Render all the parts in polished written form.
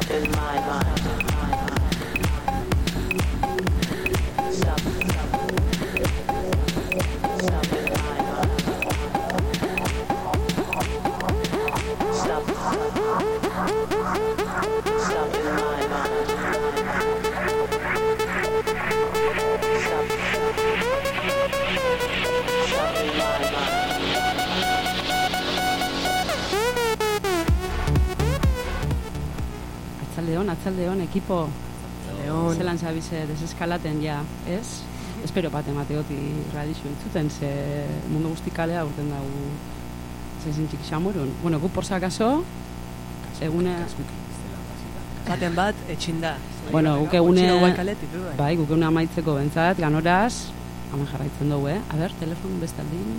Atzaldeon, ekipo zelan zabize deseskalaten ja, ez? Espero bat emateoti radixo entzuten, ze mundu guzti kalea urten dugu zezintxik xamurun. Bueno, gu por sakaso, egune... Baten bat, etxinda. Bueno, guk egune... Bai, guk egune amaitzeko bentzat, ganoraz, hamen jarraitzen dugu, A ber, telefon bestaldin...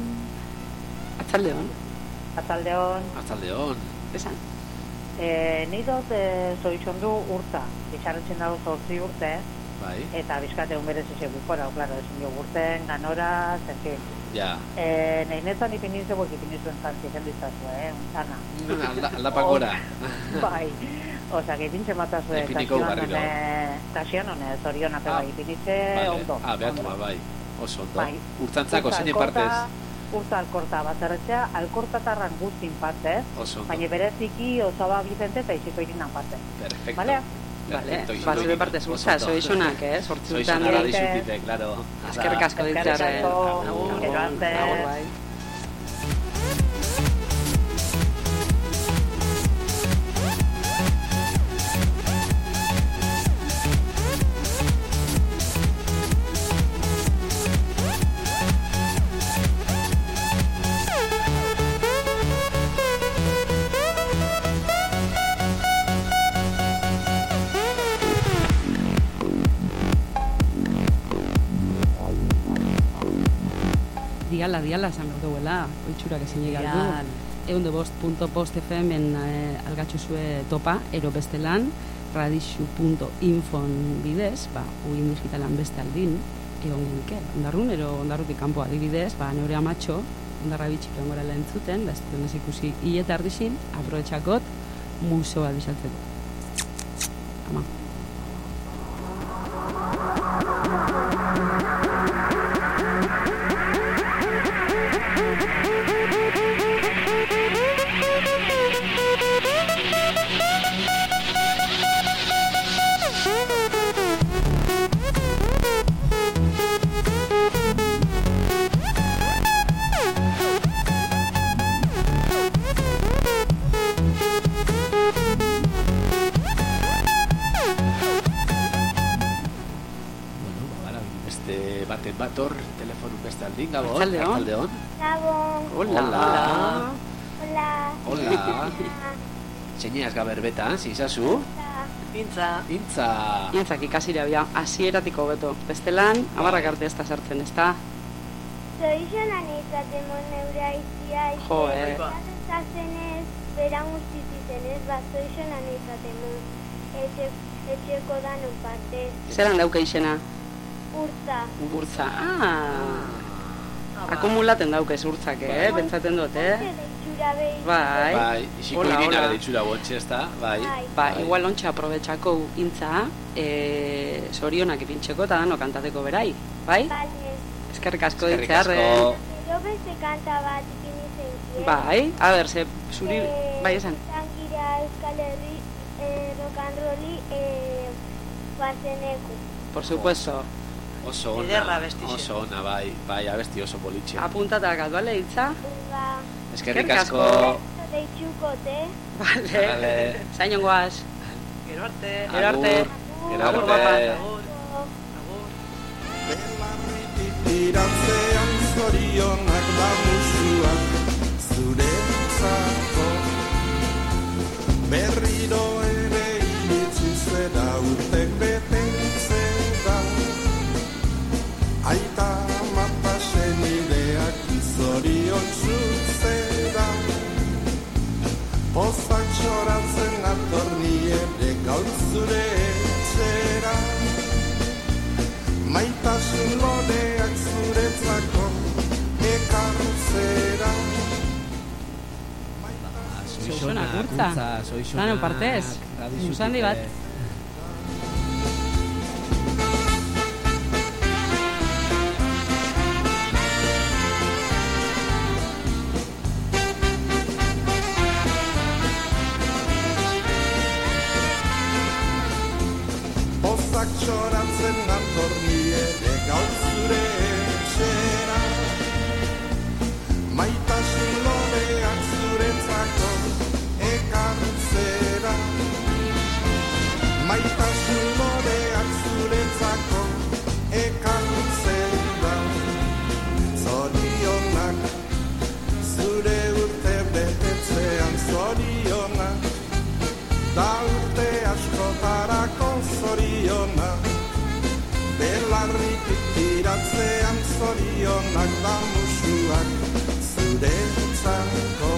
Atzaldeon. Esan. Ni dut zoizondu urta, bizarretzen dago 8 urte, bai. Eta bizkate berez izegukora, claro, ezin jo urten, ganora, zerkin. Ja. Nahi netan ipinizeko ipinizuen zantzien dizazu, untzana. Aldapakora. Bai, oza, que ipintxe matazue, kasioan honez, orionak bai, ipinitze ondo. Behatu bai, oso ondo. Urtzantzako, zein partez? Urta alkorta bat zerretzea, alkortatarran guztin partez, baina bereziki osaba Vicente eta iziko irinan partez. Perfecto. Balea? Vale, zure partez urtza, soizunak, sortzi urtean dira. Soizunara dizutite, claro. Eskerrik asko ditzarren. Agur bai. Diala, esan behar duela, oitxurak ezin egaldu. 105.post FM-en algatxuzue topa, ero bestelan, radixu.infon bidez, uin digitalan beste aldin, egon genike, ondarrun, ero ondarrutik kanpo adibidez, neure amatxo, ondarra bitxik egon gara entzuten, da ez duen ez ikusi hieta ardizin, aprobetxakot, musoa bizaltzeko. Ama. Bator, telefonu beste aldin, Gabon. Atzaldeon. Hola. Txeneaz gaber betan, zizazu? Intzak ikasira bia, asieratiko beto. Bestelan, amarrak arte ez da sartzen, ez da? Zoizonan izaten mon neure aizia, zazenez, beran ustitizenez, zoizonan izaten mon etxeko danon parte. Zeran dauka izena? Urtza, akumulaten daukez urtzak, pentsaten dut, Bai, isiko irina ditxura bontxe, ez da, bai. Igual ontsa aprobetxako intza, sorionak ipintxeko eta dano kantateko berai, bai? Eskerrik asko ditzearre. Gero beste kanta bat ipinitzen zien. Bai, a ber, zuri, bai esan. Zangira Euskal Herri, rock'n'rolli, Schwarzenegger. Por supuesto. Oso ona, bai, abesti oso bolitxe. Apuntatakat, bale, hitza? Eskerrik asko. Deitxukote. Vale. Zaino goaz. Gero arte. Agur. Irantzean zorionak da musuak zuretzako berriro ere iritsi zera urtek betetzera aita mapa senideak zorion zuzera pozak txoratzen atorni ere gaur zure etxera maitasun loreak zuretzako Soixonak urtza. Dano partez. Musandi bat. Txoratzen nator ni ere gaur zure etxera maitasun loreak zuretzako ekartzera maitasun loreak zuretzako ekartzera zorionak zure urte betetzean zorionak da urte askotarako zorionak belarritik tiratzean zorionak da musuak zuretzako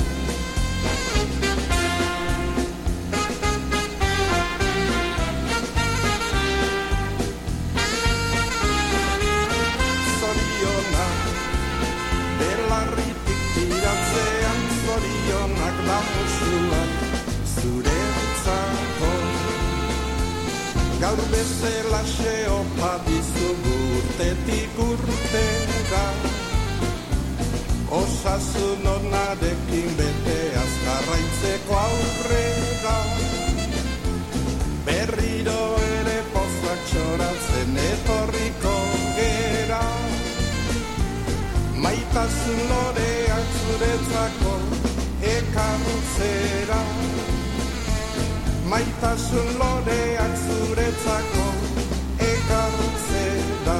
zorionak belarritik tiratzean zorionak da musuak zuretzako gaur bezala xeopa dizugu urtetik urtera osasun onarekin bete azkarraitzeko aurrera berriro ere pozak txoratzen etorriko gera maitasun loreak zuretzako ekartzera maitasun loreak zuretzako ekartzera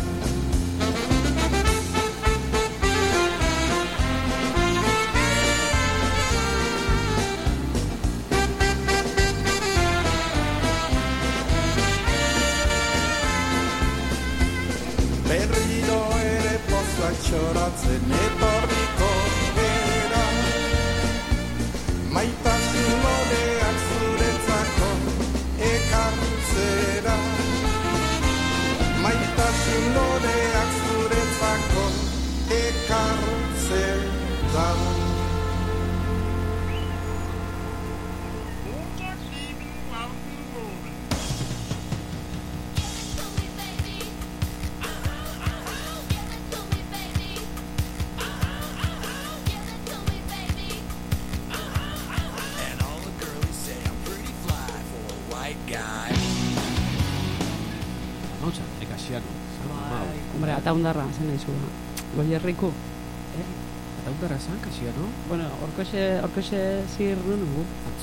berriro ere pozak txoratzen etorriko gera maitasun loreak zuretzako ekartzera maitasun loreak zuretzako ekartzera Hombre, ata hundarra, zen nahi zua. Goierriku. Eta hundarra zan, kasia, no? Bueno, orkoxe zir nugu.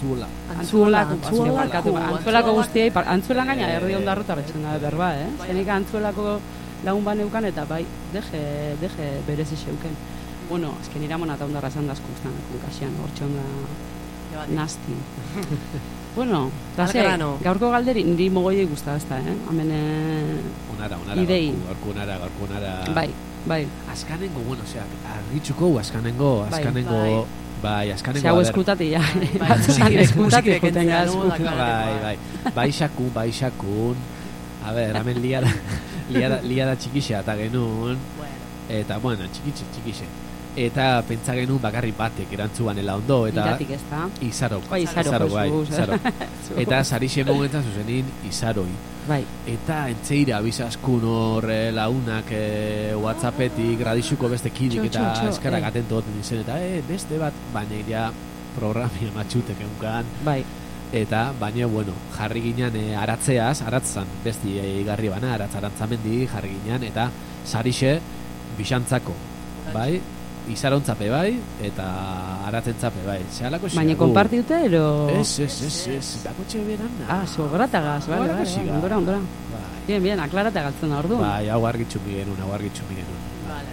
Antzuelako guztiei, antzuelan gaina erdi hundarru tarretzen da berba, Zenik antzuelako lagun baneukan eta bai, deje berezi xeuken. Bueno, azken iramon ata hundarra zan dazko guztan, kasian, hortxe onda nasti. Bueno, gaurko galderi, niri mogoiei guzta ezta, Hemen idei. Gaurko unara. Bai. Azkanengo, bueno, argitzuko, azkanengo. Bai, azkanengo. Zau eskutati, ja. Eskutati, juten gaz. Bai, xakun. A ber, hemen liada txikixea eta genuen. Eta, bueno, txikixe. Eta pentsa genuen bakarri batek erantzuanela ondo. Iratik ez da. Izaro. Izaro. Eta sarixe momentan zuzenin Izaroi. Bai. Eta entzeira abizaskun hor launak WhatsAppetik, radixuko beste kidik eta eskarrak atento goten izen. Eta beste bat, baina ja programia matxutek eunkan. Bai. Eta, baina, bueno, jarri ginen aratzan, besti garri bana, arantzamendi jarri ginen, eta sarixe bixantzako, bai? Izarontzape bai, eta aratzentzape bai. Baina konparti dute, ero? Ez, dako txe beran da. Sogoratagaz, bai, ondora. Bien, aklarata galtzen da ordu. Bai, hau argitxu migenun. Vale.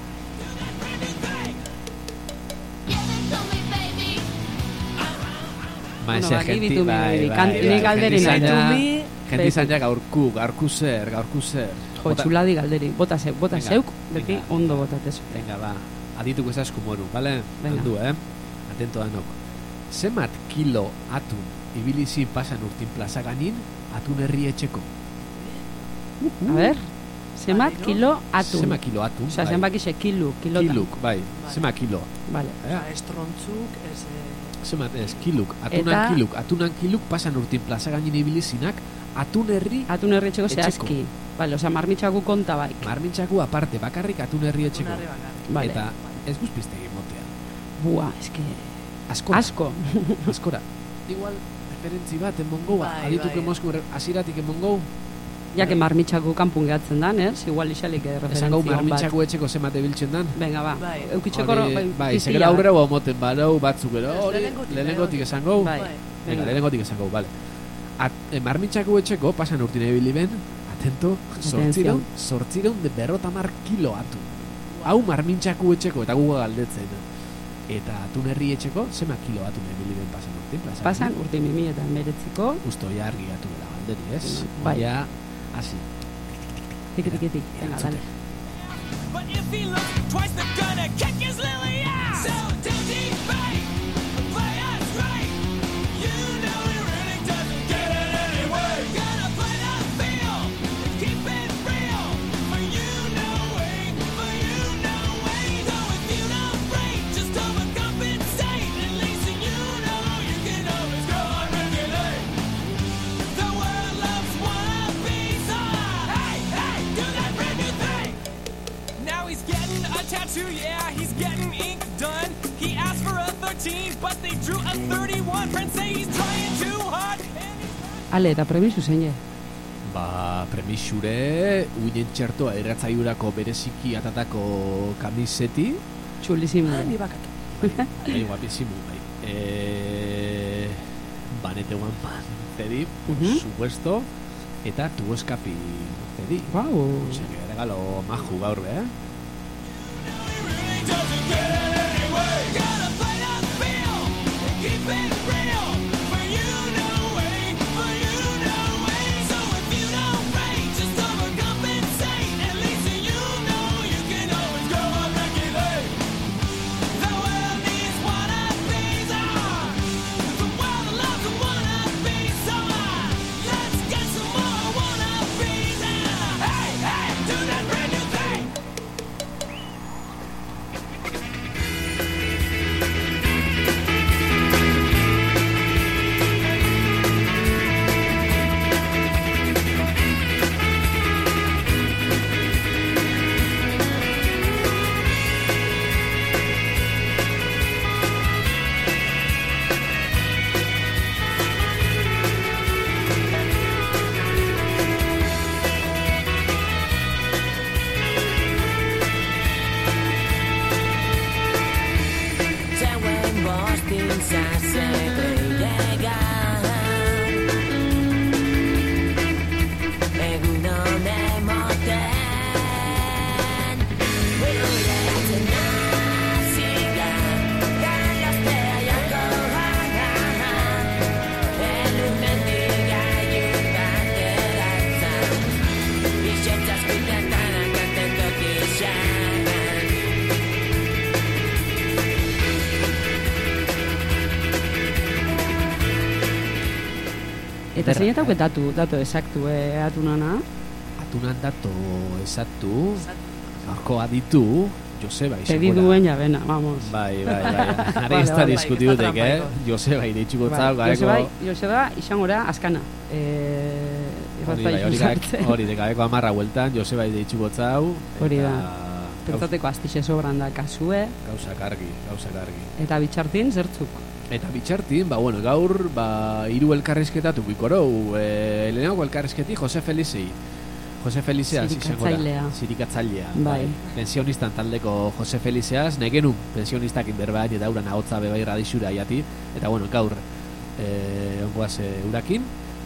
Maese, genti, bai, galderi nahi. Genti zanjak gaurku zer. Jo, txuladi galderi, bota zeuk, beti ondo botatezu. Venga, ba. Adituko ezazku moru, bale? Aldu, Atento danok. Zemat kilo atun ibilizi pasan urtin plaza ganin atun herri etxeko? A ver, Zemat kilo atun. Zema kilo atun. Osea, zenbaki ze kiluk. Kiluk, bai. Zema kilo. Vale. Estrontzuk, Zemat, kiluk. Atunan kiluk pasan urtin plaza gainin ibilizinak atun herri etxeko zehazki. Vale, osea, marmitxaku konta baik. Marmitxaku aparte, bakarrik atun herri etxeko. Vale. Eta ez guzpiztegi motea. Bua, eske... Asko. Askora. Igual, referentzi bat, emongoa. Adituke Mosku, asiratik emongo. Ja que marmitxaku kanpun gehatzen dan, ez? Igual isalik referentzia esan gau marmitxaku etxeko zemate biltzen dan. Venga, ba. Eukitxeko bai, segera aurrera moten barau batzuk ero. Lehenengotik esan gau. Venga, lehenengotik esan gau, bale. Marmitxaku etxeko, pasan urtin ebili ben, atento, sortzireun de 50 kilo atu. Hau marmitxaku etxeko, eta guga galdetzen. Eta atun herri etxeko, zema kilo atun ebili ben pasan urtin. Pasan urtin 2019ko. Usto, ja argi gatu bela galderi, ez? Bai. Ja, así. Tiki, venga, dale. But if he looks twice, they're gonna kick his lily ass. So don't debate, play us right. You know he really doesn't get it anyway. Gotta play the field, keep it real. For you know way. So if you don't break, just overcompensate. At least you know you can always go on regulate. The world loves wannabes. Hey, do that brand new thing. Now he's getting a tattoo, yeah, he's getting ink done. He asked for a 13, but they drew a 31. Friends say he's trying too hard. Ale, eta premisu zein je? Ba, premisure, uinen txertoa erratzaiurako bereziki atatako kamiseti. Txulizimu. Ni bakatu. Bai, guapizimu, bai. Banete guan zedi, por supuesto, eta tu eskapi zedi. Wow. Ose, regalo maju gaur, Eta zein eta datu esaktu atunana? Atunan datu esaktu, gaurko aditu, Joseba izango da. Pediduen jabena, vamos. Bai. Ara ez da diskutidutek, Joseba ireitxuko zau, gareko... Joseba izango da azkana. Hori de gabeko 10 hueltan, Joseba ireitxuko zau. Hori da. Pentsateko astixe sobran da kasue. Gauzak argi. Eta bitxartin zertzuk. Eta bitxartin, gaur, 3 elkarrizketatu bikorou. Lehenako elkarrizketi Jose Felizei. Jose Felizeaz izango da. Zirikatzailea. Bai. Pensionistan taldeko Jose Felizeaz, negenun pensionistak inberbain eta uran ahotza bebai radixura jati. Eta gaur, ongoaz urakin.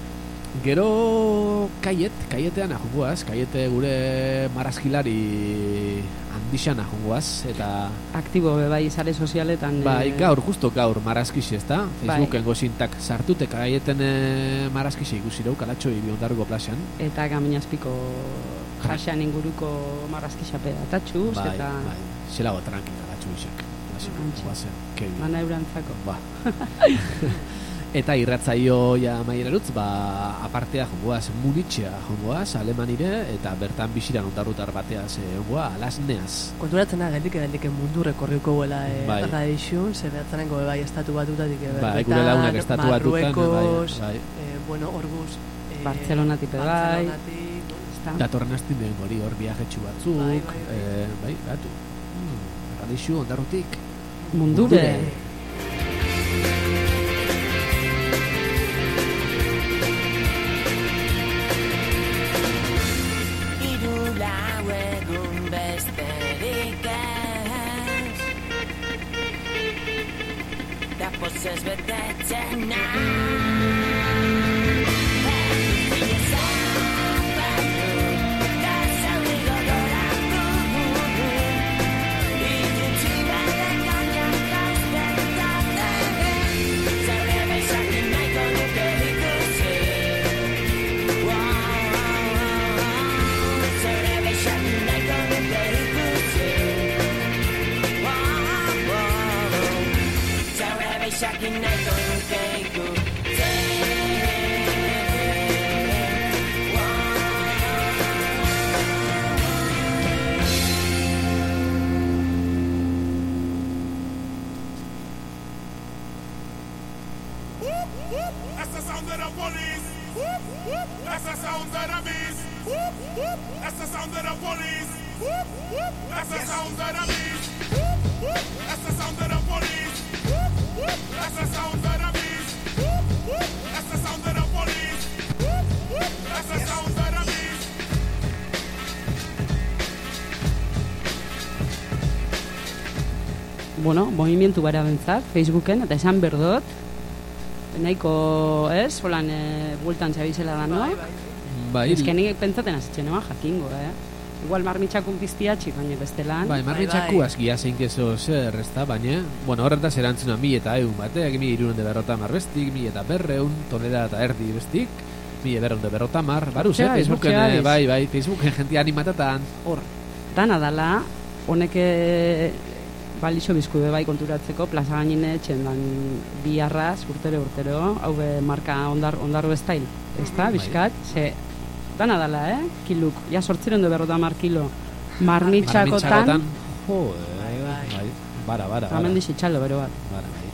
Gero kaietean ahongoaz, kaiete gure marazkilari handixan ahongoaz, eta... Aktibo bebai sare sozialetan... Bai, justo gaur marazkixi ez da, Facebooken gozintak sartutek kaieten marazkixi ikusireu, kalatxoi biondarruko plazan. Eta gaminazpiko jasean inguruko marazkixa pedatatxuz, eta... Bai, zelago tranqui kalatxo isek. Bana eurantzako. Ba. Eta irratzaio ja maierarutz, apartea jongoaz, Munitzea jongoaz, Alemanire, eta bertan bisiran ondarrutar bateaz jongoa, alasneaz. Konturatzena geldik mundu rekorriko guela Bai. Radixun, ze behatzanengo bai estatu batutatik Bai, gure launak estatu batutan, Marruekos, bai. bueno, orguz Bartzelonatik bai. Datorren astin den hori hor viajetxu batzuk, Bai. batu. Radixu ondarrutik. Mundure. Lau egun besterik ez Da pozez betetzen Shaking night on Keiku. That's the sound of the police. That's the sound of the beast. That's the sound of the police. That's the sound of the beast. That's the sound of the police. That's the sound of the beast. That's the sound of the police. That's the sound of the beast. Bueno, movimientu bara bentzat, Facebooken, eta esan berdot, nahiko, ez, holan bueltan txabizela da, no? Bai. Ez que nik pentsaten azitzen, jakingo, Igual marmitxakun piztiatxik, baina bestelan. Bai, marmitxaku azkia zein kezo zer, ez da, baina, bueno, horretaz erantzuna 1.100 bateak, 1.250 bestik, 1.200 tonera eta erdi bestik, 1.250, baruz, Facebooken, bai, Facebooken jentia animatatan, hor. Dana dala, honek balixo bizkube bai konturatzeko, plaza gainine txendan bi arraz, urtero, hau marka ondarro estail, ez da, bizkat, ze... Dana dala, kiluk. Ja 850 kilo marmitxakotan. Jo, bai. Bara. Hemen dixitxalo, bero bat. Bara, bai.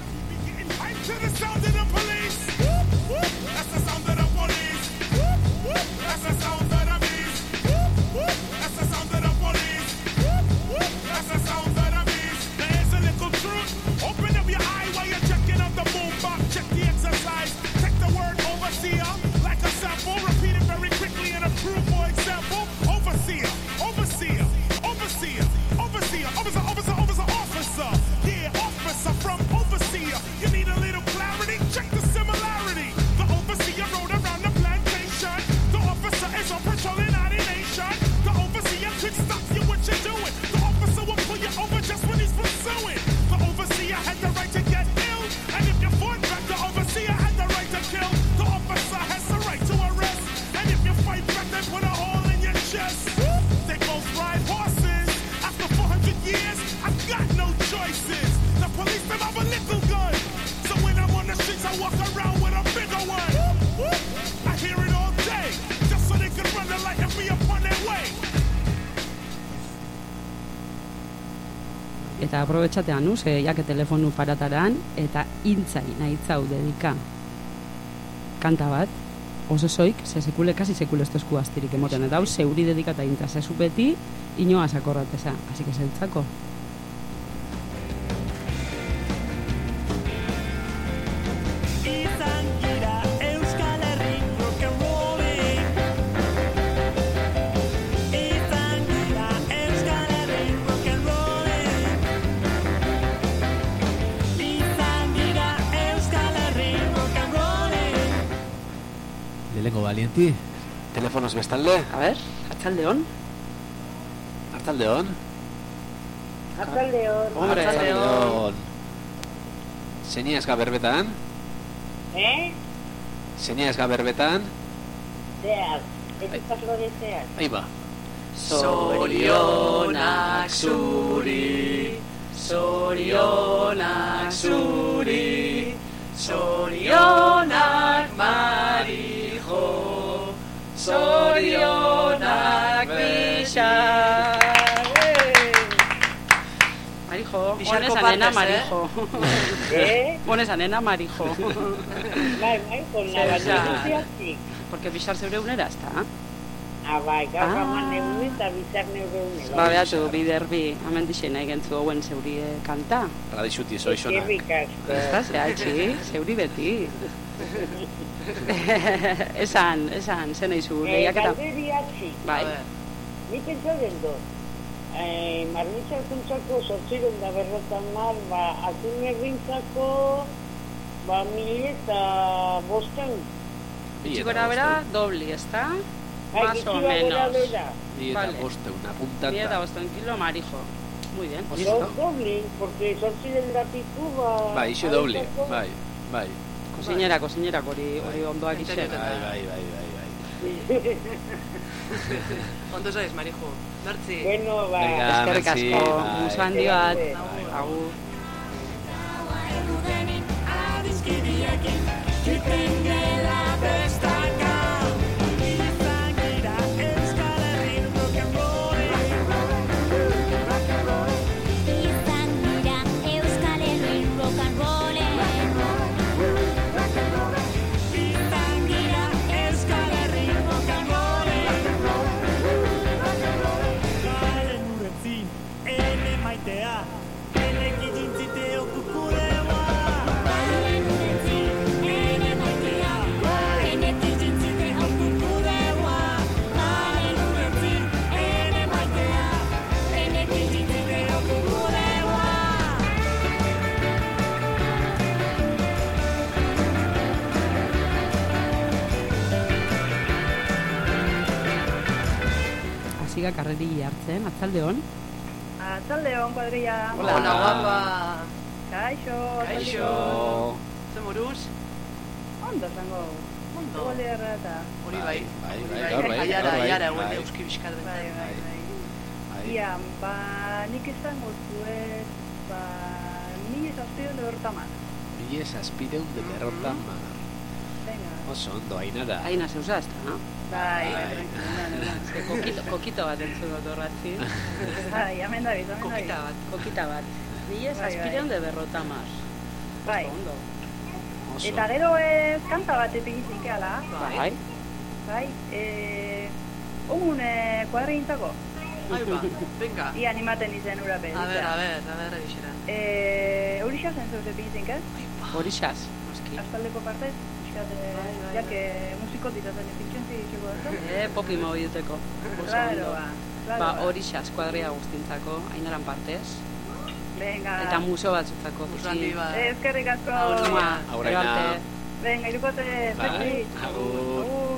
Eta aprobetxatean nuz, jake telefonu parataran, eta intzai nahitzau dedika kanta bat, oso zoik, kasi sekule ez tozku astirik emoten, eta hau zeuri dedikata intza, zezu beti, inoa sakorrateza, así que zeltzako. Valienti, telefonos bestalde. A ver, Artzaldeon. Artzaldeon. Hombre, Artzaldeon. Zeina ez gaberbetan? Zeina ez gaberbetan? Zeaz, ez paslo de zeaz. Ahí va. Zorionak zuri, zorionak zuri, Zorionak Marijo, zorionak Bixar. Marijo, pones a nena Marijo. Pones a nena Marijo. Bai, con la batería sí. Porque Bixar zeure unera, ezta? Bai, gaur haman neune eta Bixar neure unera. Ba, behatu, biderbi, hamen dixen nahi gentzu hauen zeuri kanta. Radixuti zoizonak. Eskerrik asko. Ezta, zehatxi, zeuri beti. Esan, zen eizu, lehiaketa. Galderia txik. Bai. Ni pentsa den dut. Marmitza kuntzako 850, atun errintzako 1.500. Gutxikora bera, dobli, ezta? Bai, Más o gutxikora menos. bera. 1.500 apuntata. 1.500 kilo Marijo. Muy bien. Dobli, porque 800 piku, Bai, ixe doble, bai. Kosinerak hori ondoak ixe. Bai. Ondo zaiz, Marijo. Mertzi. Bueno, bai. Eskerrik asko, musu handi bat. Agur. Siga karreri hartzen, atzaldeon. Atzaldeon, kuadrilla. Hola, guapa. Kaixo. Ze moruz? Ondo zango. Ondo. Gole errata. Hori bai. Gaur bai. Aiara, guen euski bizkar den. Bai. Ia, nik esango zuet, 1.750 Venga. Oso ondo, Ainara. Aina zeusa, ezta, no? Bai. Kokito bat entzu dut horratzi. Bai, hemen David. Kokita bat. 1.750. Bai. Ondo. Eta gero kanta bat epigizik ala. Bai. Bai. Omun kuadrillintako. Aiba, venga. Ia animaten izen ura be. A ver, edixeran. Horixaz entzuz epigizik, ez? Horixaz. Astaldeko partez. Ya que musiko ditazen epitxentzi txeko da. Popi moviduteko. Claro. Ba, horixaz, kuadria guztintzako, Ainaran partez. Venga. Eta muso batzutzako. Eskerrik asko. Auraina. Venga, irukote. Agur.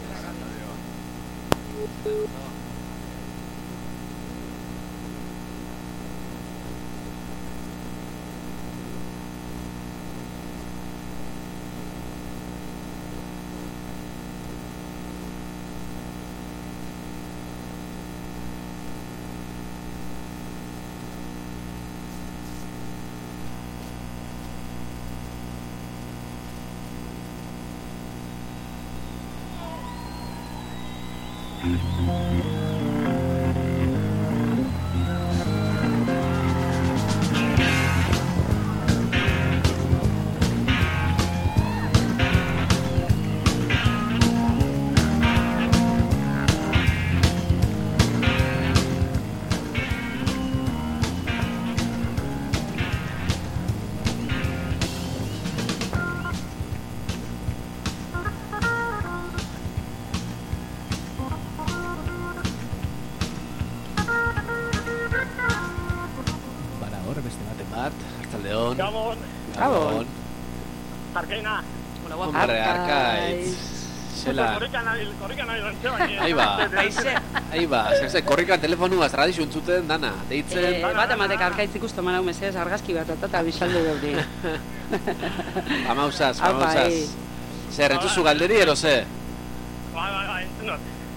Gabon. Arkaina. Hola, guapa. Hombre, Arkaitz. Zela. Korrikan nahi lantzea. Ahí ba. Korrikan telefonuaz radixu entzuten dana. Deitzen. Bat ematek Arkaitz ikusten manau mesez argazki bat eta bisaldu deuri. Amausaz. Zer, entzuzu galderi ero ze? Bai, entzunot.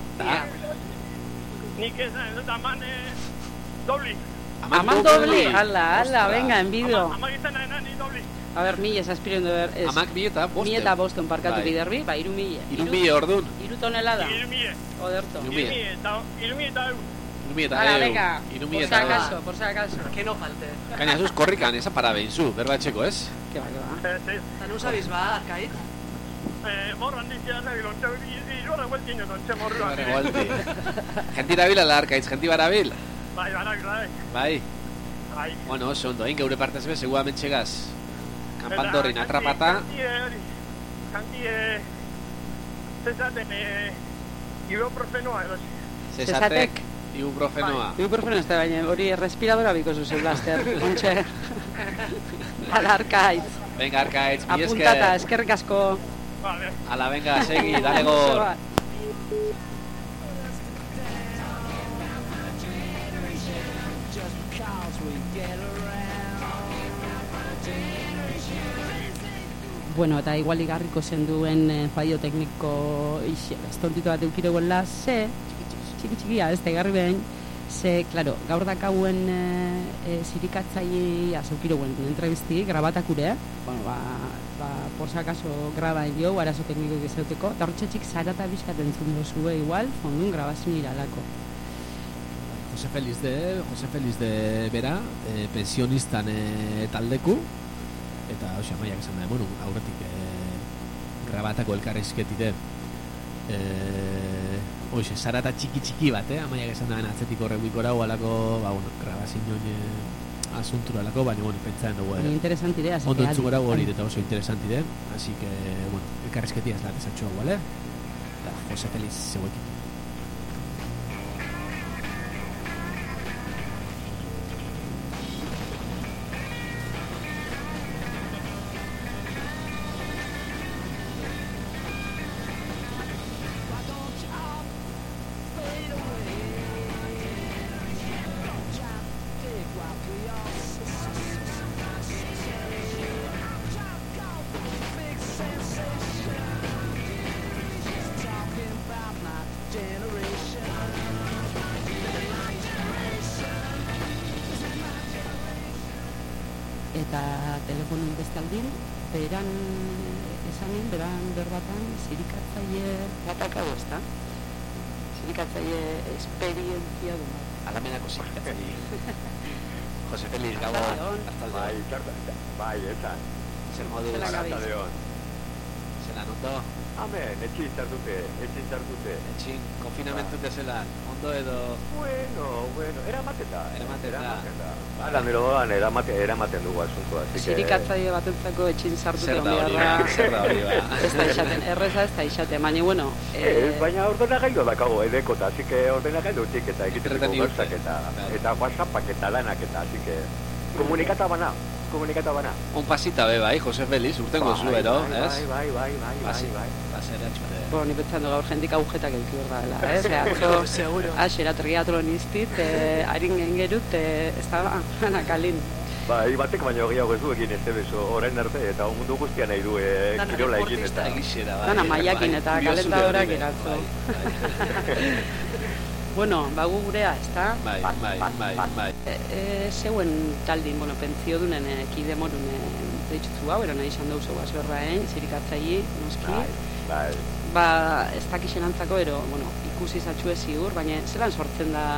Nik ez dut aman dobli. Aman dobli? Ala, venga, enbido. Ama gizena ni dobli. A ber, 1700 Amak 1005. 1005 parkatu Bai. biderbi, 3000. 3000 ordun. 3 tonelada. 3000. Oderto. 3000 eta eu. 3000 eta Hala, eu. venga, 3000 por si eta eu. acaso, por si acaso. Que no falte. Gaina zuz korrikan, esa parabein zu, berba etxeko, ez? Que va, que va. Eta nun zabiz ba, Arkait? Morran dizia nahi lontxe, irora gueltien lontxe morruan. Genti rabila la Arkaitz, genti barabil? Bai, bai. Bai. Bai. Bueno, oso ondo, egin geure partez be, seguramente txegaz. Kampandorrin atrapata. Kanti, zezaten, ibuprofenoa edo. Zezatek, ibuprofenoa. Ibuprofenoa ez da, baina hori respiradora biko zuzen, Blaster. Ontxe. Ala, Arkaitz. Venga, Arkaitz, mi esker. Apuntata, eskerrik asko. Vale. Ala, venga, segi, dale gor. Bueno, eta igual igarriko zen duen fallo tekniko estontitu bat eukiregoela, ze, txiki-txikia, ez da igarri behin, ze, klaro, gaur dakauen zirikatzaile azeukiregoen entrevisti, grabatakure, bueno, por si acaso grabain jo, arazo tekniko gizauteko, eta hortxatxik zarata bizkat entzun dozue igual, fondun grabazin iralako. Jose Feliz de bera, pensionistan taldeku, eta hoxe amaiak esan da, bueno, aurretik grabatako elkarrizketide hoxe, zarata txiki bat, amaiak esan da atzetik horrek bikorau alako, bueno, grabazin joan asuntura alako, baina, bueno, pentsaren dugu interesantide, así que ondo entzugora hori eta oso interesantide, así que, bueno, elkarrizketia ez lat esatxo, ¿vale? Eta Jose Feliz zeuekin. Eta telefonin beste aldin, beran esanin, beran berbatan, zirikatzaile batakago, ez da? Zirikatzaile esperientzia du. Alamenako zirikatzaile. Jose Feliz, gabon. Bai, esan. Zer modu Arratsaldeon. Zelan ondo? Amen, etxin zartute. Etxin, konfinamentu zelan, ondo edo... Bueno, eramateta. Hala, miroan eramaten dugu asuntua. Zirikatzaile batentzako etxin sartute Zer da hori ba. Ez da izaten, erreza ez da izaten, baina, bueno... Baina ordenagailu dakago edekota, así que ordenagailutik eta egiteko gauzak eta whatsappak eta lanak eta, así que... Komunikata bana. Un pasita be, bai, Jose Feliz, urtengo zuero, ez? Bai. Basera txute. Bueno, ni pentsando gaur jendik agujetak euki hor dela, ez? Atzo, seguro. Axera triatlonistit, harin gengerut, ez da, anakalin. Bai, batek baino gehiago ez du egin ez beso orain arte, eta mundu guztian nahi du kirola egin eta... Dana maiakin eta kalentadorak eratzo. Bueno, bagu gurea, ez da? Bai. Zeuen taldin, bueno, pentsio dunen kide morun deitxutzu hau, eran nahi izan dauz eguaz berraen, zirikatzaile, noski. Bai. Ba, ez dakixen antzako, bueno, ikusi zatxue ziur, baina zelan sortzen da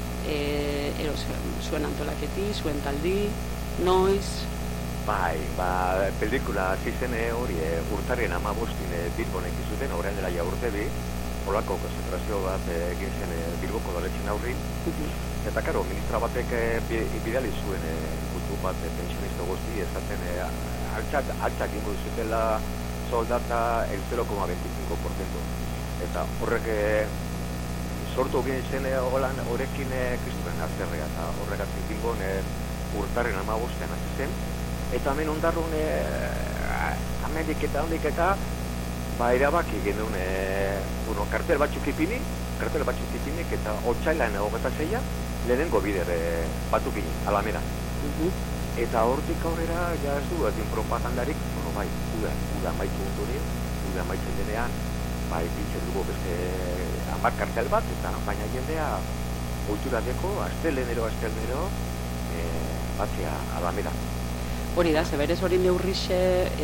zuen antolaketi, zuen taldi, noiz? Bai, pelikula zizen hori urtarrien 15 Bilbonek izuten, orain dela ja urte bi, holako konzentrazio bat egin zen Bilboko daletxen aurrin, eta karo, ministra batek bidali zuen gutu bat pensionista guzti, esaten altxak ingo zutela soldata el 0,25%. Eta horrek sortu egin zen horrekin kristuren azterrea, eta horregatik Bilbon urtarren 15 hasi zen, eta hemen ondarrun Amerik eta hondik eta erabaki genuen kartel batzuk ipini, eta otsailan 26a lehenengo bider batuk ginen, Alameda. Eta hortik aurrera, ja ez du, egin propagandarik, bai, uda maitzen denean, bai, biltzen dugu beste 10 kartel bat, eta baina jendea ohitura deko, astelnero, batzea Alameda. Hori da, zeberez hori neurrixe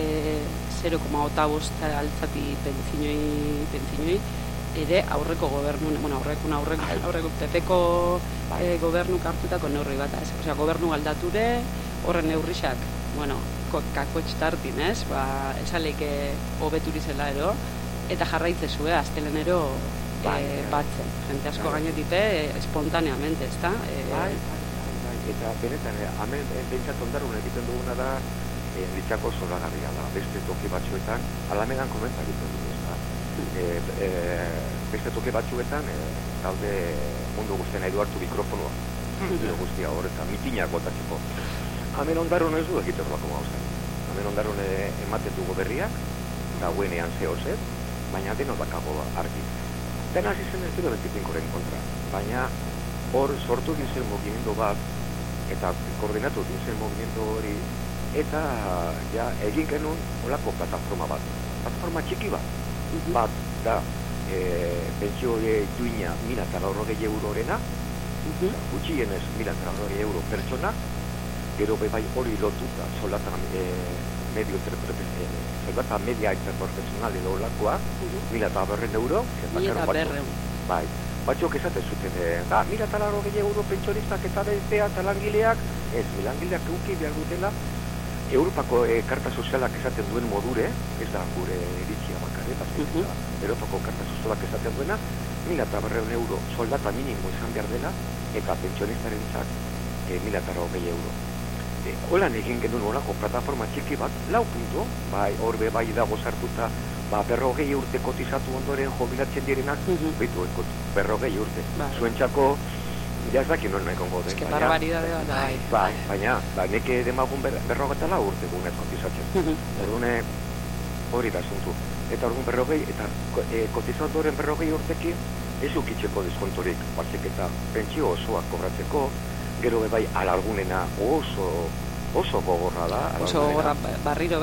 0,8 altzati pentzinoi ere aurreko gobernu, aurreko PP-ko gobernuk hartutako neurri bat, ez? Osea, gobernu aldature, horren neurrixak, kakoetx tartin, ez? Esaleke hobeturi zela ero, eta jarraitzezue, astelenero batzen. Jente asko gainetipe, espontaneamente, ez da? Eta benetan, hemen behintzat ondarrun egiten duguna da, litzako zoragarria da. Beste toki batzuetan, alamedan komenta egiten dugu, ez da? Beste toki batzuetan, daude mundu guztien nahi du hartu mikrofonua. Mundu guztia horretan, mitinak botatzeko. Hemen ondarrun ez du egiten horako gauzen. Hemen ondarrun ematen dugu berriak, dauenean zehozet, baina deno dakago argi. Dena hasi zen ez dira 25-ren kontra, baina hor sortu zen mugimendu bat, eta koordinatu zen mugimendu hori, eta ja egin genuen olako plataforma bat. Plataforma txiki bat da pentsio duina 1.040 eurorena, gutxienez 1.040 euro pertsona, gero bebai hori lotuta soldata media interprofesional edo olakoa, 1.100 euro, bai. Batzuk esaten zuten, 1.040 euro pentsionistak eta bestea eta langileak, ez, langileak euki behar dutela, Europako karta sozialak esaten duen modure, ez da gure iritzia bakarre, Europako karta sozialak esaten duena, 1.100 euro soldata minimo izan behar dela, eta pentsionistaren zak 1.040 euro. Holan egin genuen horako plataforma txiki bat, 4 punto, horbe bai dago sartuta, 40 urte kotizatu ondoren jubilatzen direnak, bitu, 40 urte. Zuentzako, ja ez daki non nahi gongo den. Ez que barbaridade bat. Baina, neke demagun 44 urte gunez kotizatzen. Erdune hori da zuntu. Eta orduan 40, eta kotizatu ondoren 40 urtekin, ez ukitzeko deskontorik, batzek eta pentsio osoak kobratzeko, gero bebai alargunena oso gogorra da. Oso gogorra, barriro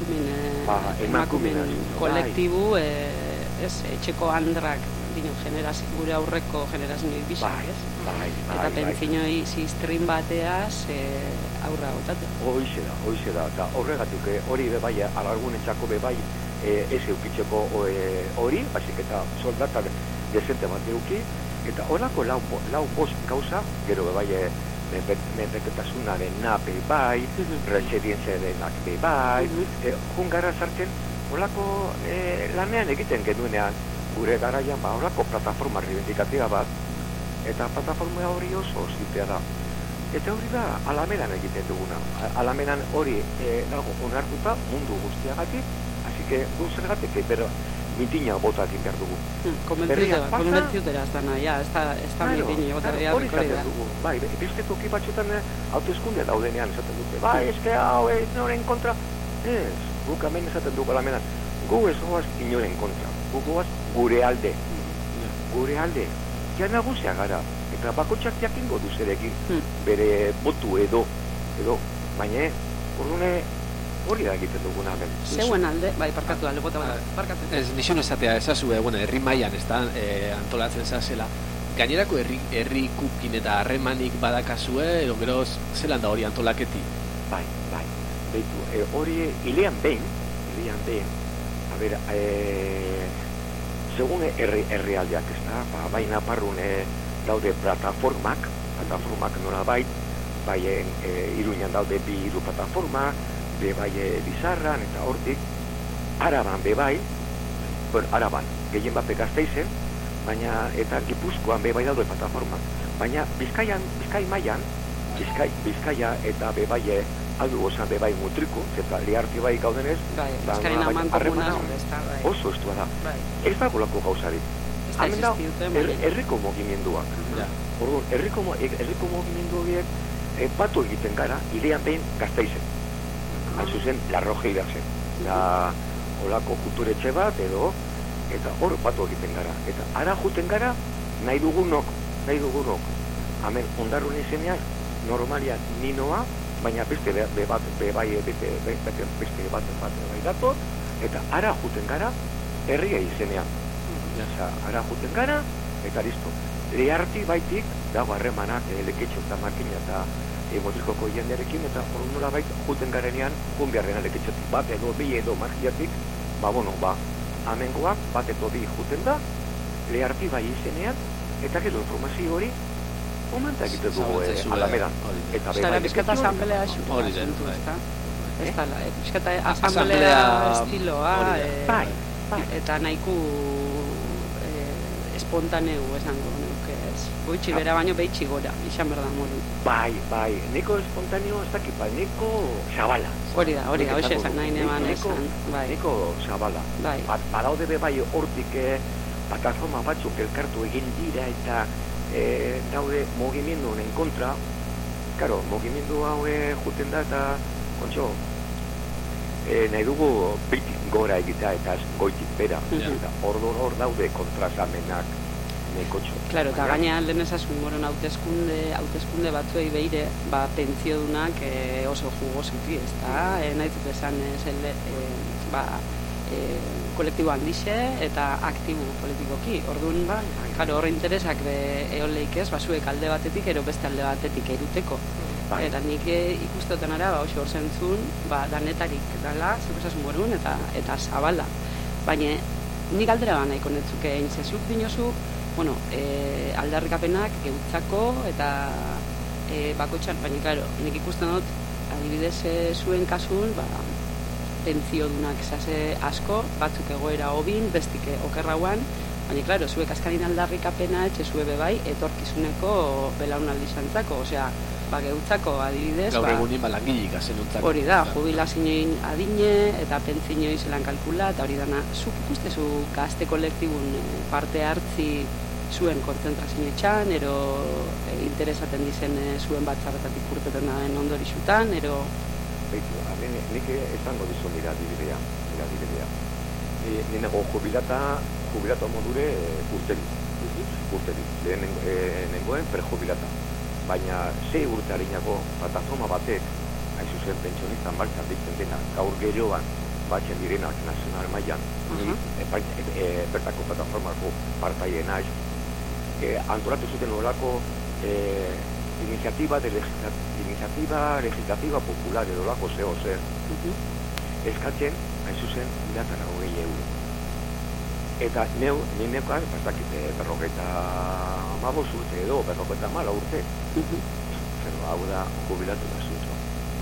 emakumen kolektibu, etxeko handrak, gure aurreko generazioik bisa, ez? Eta pentzinoi ziztrin bateaz aurra gotate. Hoize da, eta horregatik hori bebai alargunentzako bebai ez eukitzeko hori, baizik eta soldata dezente bat euki, eta horako lau bost gauza, gero bebai menpeketasunaren nape bai, resedientziarenak bai, jungara sartzen, horako lanean egiten genuenean, gure garaian, horako plataforma reivindicativa bat, eta plataforma hori oso zitea da. Eta hori da, alameran egiten duguna. Alameran hori dago onartuta mundu guztiagatik, así que zergatik, pero mitina bota egin behar dugu. Konbentziutera ez dana, ez da mitina bota behar hori da. Bai, beste toki batxutan hauteskunde daudenean esaten dute. Bai, eske hau inoren kontra. Ez, guk hemen esaten dugu alameran. Gu ez goaz inoren kontra. Gu goaz gure alde. Gure alde. Ja nagusia gara. Eta bakotxak jakingo duzerekin. Bere botu edo. Baina, ordune hori da egiten duguna hemen. Zeuen alde, parkatu alde, bota parkatu. Ez, nixon esatea ezazue, herri mailan ez da antolatzen zazela. Gainerako herri kukin eta harremanik badakazue, edo gero zelan da hori antolaketi? Bai. Beitu, hori hilean behin, a ber, segun herrialdeak ez da, baina parrun daude plataformak nola bai Iruñan daude 2 plataformak, bebai Bizarran eta hortik, Araban bebai, Araban, gehien bat Gasteizen, baina eta Gipuzkoan bebai daude plataforma, baina Bizkaia eta bebai aldu gozan bebai Mutriku, eta liarti bai gaudenez, Bizkaina mankomuna oso estua da. Ez da golako gauzarik. Hemen da, herriko mogimenduak. Orduan, herriko mogimendu horiek batu egiten gara, hilean behin Gasteizen. Hain zuzen, La Rojeira zen. Olako kulturetxe bat edo, eta hor batu egiten gara. Eta ara juten gara, nahi dugunok. Hemen ondarrun izenean, normalian ninoa, baina beste bat dator, eta ara juten gara, herria izenean. Ara juten gara, eta listo. Leharti baitik, dago harremanak, leketxo eta makina eta mutilkoko jendearekin, eta hor nolabait juten garenean, jun alekitzetik bat edo bi edo magiatik, amengoak bat edo bi juten da, leharti bai izenean, eta gero informazio hori, omanta egiten dugu Alamedan. Zara, bizkata asamblea hori den, ez da, bizkata asamblea estiloa, eta nahiko espontaneu esango nuke ez. Goitxi bera baino behitxi gora, izan berda modu. Bai, niko espontaneo ez dakit, niko zabala. Hori da, hoxe esan nahi neban esan. Niko zabala. Badaude be bai hortik plataforma batzuk elkartu egin dira eta daude mugimendu honen kontra. Karo, mugimendu hau juten da eta kontxo, nahi dugu bitik gora egitea eta goitik bera. Hor daude kontrasamenak nekotxo. Claro, eta gainean lehen esasun moron hauteskunde batzuei beire, pentsiodunak oso jugosuki, ez da? Nahi dut esan kolektibo handixe eta aktibo politikoki. Orduan, horre interesak eoleik ez, zuek alde batetik, ero beste alde batetik eruteko. Eta nik ikusteoten ara, oso hor zentzun, danetarik dala, zeukasasun morun, eta zabala. Baina, nik aldera nahiko netzuke egin zezuk dinozu, aldarrikapenak geutzako eta bakotxan, baina, klaro, nik ikusten dut, adibidez zuen kasun, pentziodunak zase asko, batzuk egoera hobin, bestik okerrauan, baina, klaro, zuek askarin aldarrikapena etxe zue bebai, etorkizuneko belaunaldi zantzako, osea, geutzako adibidez, gaur egunin langilik azenuntzako. Hori da, jubilazioin adine eta pentsioi zelan kalkula, eta hori dana, zuk ikustezu gazte kolektibun parte hartzi zuen kontzentrazio etxan, ero interesaten dizen zuen batzarretatik urteten daen ondori zutan, ero... Beitu, nik esango dizun dira adibidea. Ninego jubilata modure urteri, lehenengoen prejubilata. Baina 6 urte harinako plataforma batek, hain zuzen pentsionistan martxan ditzen dena, gaur geroan batzen direnak nazional mailan, bertako plataformako partaien naiz, antolatu zuten horako iniciativa legislativa popular edolako zeo zer. Eskatzen, hain zuzen, 120 euro. Eta ninekoan, berrogeita maboz urte edo, berrogeita mala urte. Pero hau da jubilatu da zutzo.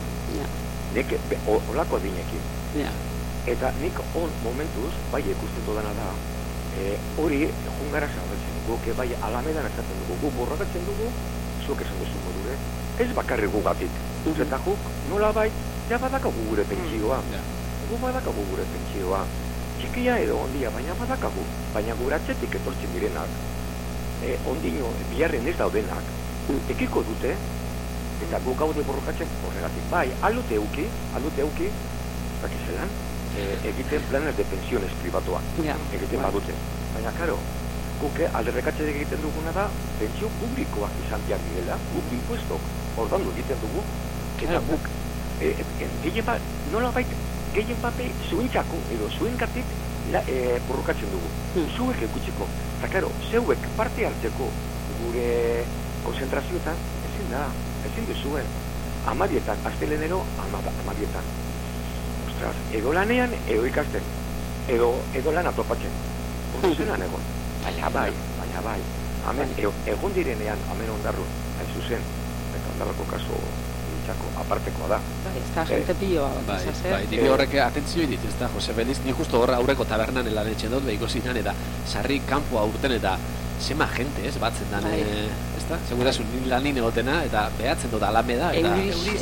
Nik olako dinekin. Eta nik momentuz, bai ikusten dudana da, hori jungara zabetzen dugu, bai Alamedan esaten dugu, gu borrokatzen dugu, zuek esan duzu modure, ez bakarri gugatik. Eta guk nola bai, ja badakagu gure pentsioa. Gu badakagu gure pentsioa. Txikia edo ondia, baina badakagu. Baina gure atzetik etortzen direnak, ondino, biharren ez daudenak, ekiko dute, eta gu gaude borrokatzen horregatik. Bai, aldute euki, bakizelan, egiten planes de pensiones privatuak. Egiten badute. Baina, karo, guk alderrekatzen egiten duguna da, pentsio publikoak izan behar direla, guk impuestok ordandu egiten dugu, eta guk, gehien bat, nola baita, gehien pape zuentzako edo zuengatik borrokatzen dugu. Zuek ekutziko. Eta, karo, zeuek parte hartzeko gure konzentrazioetan, ezin duzuen. Amarietan, astelenero, amarietan. Ostras, edo lanean, edo ikasten. Edo lan atopatzen. Hori zelan egon. Baina bai. Hemen, egon direnean, hemen ondarru, hain zuzen, eta ondarrako kaso apartekoa da. Eta gente pilloa. Bai, nire horrek atentzio dit, ez da, Jose Feliz, ni justo horra aurreko tabernan elan etxen dut, behiko zinan, eta sarri kanpoa urten, eta zema gente, ez, batzen dan, ez da, segurasun lanin egotena, eta behatzen dut Alameda, eta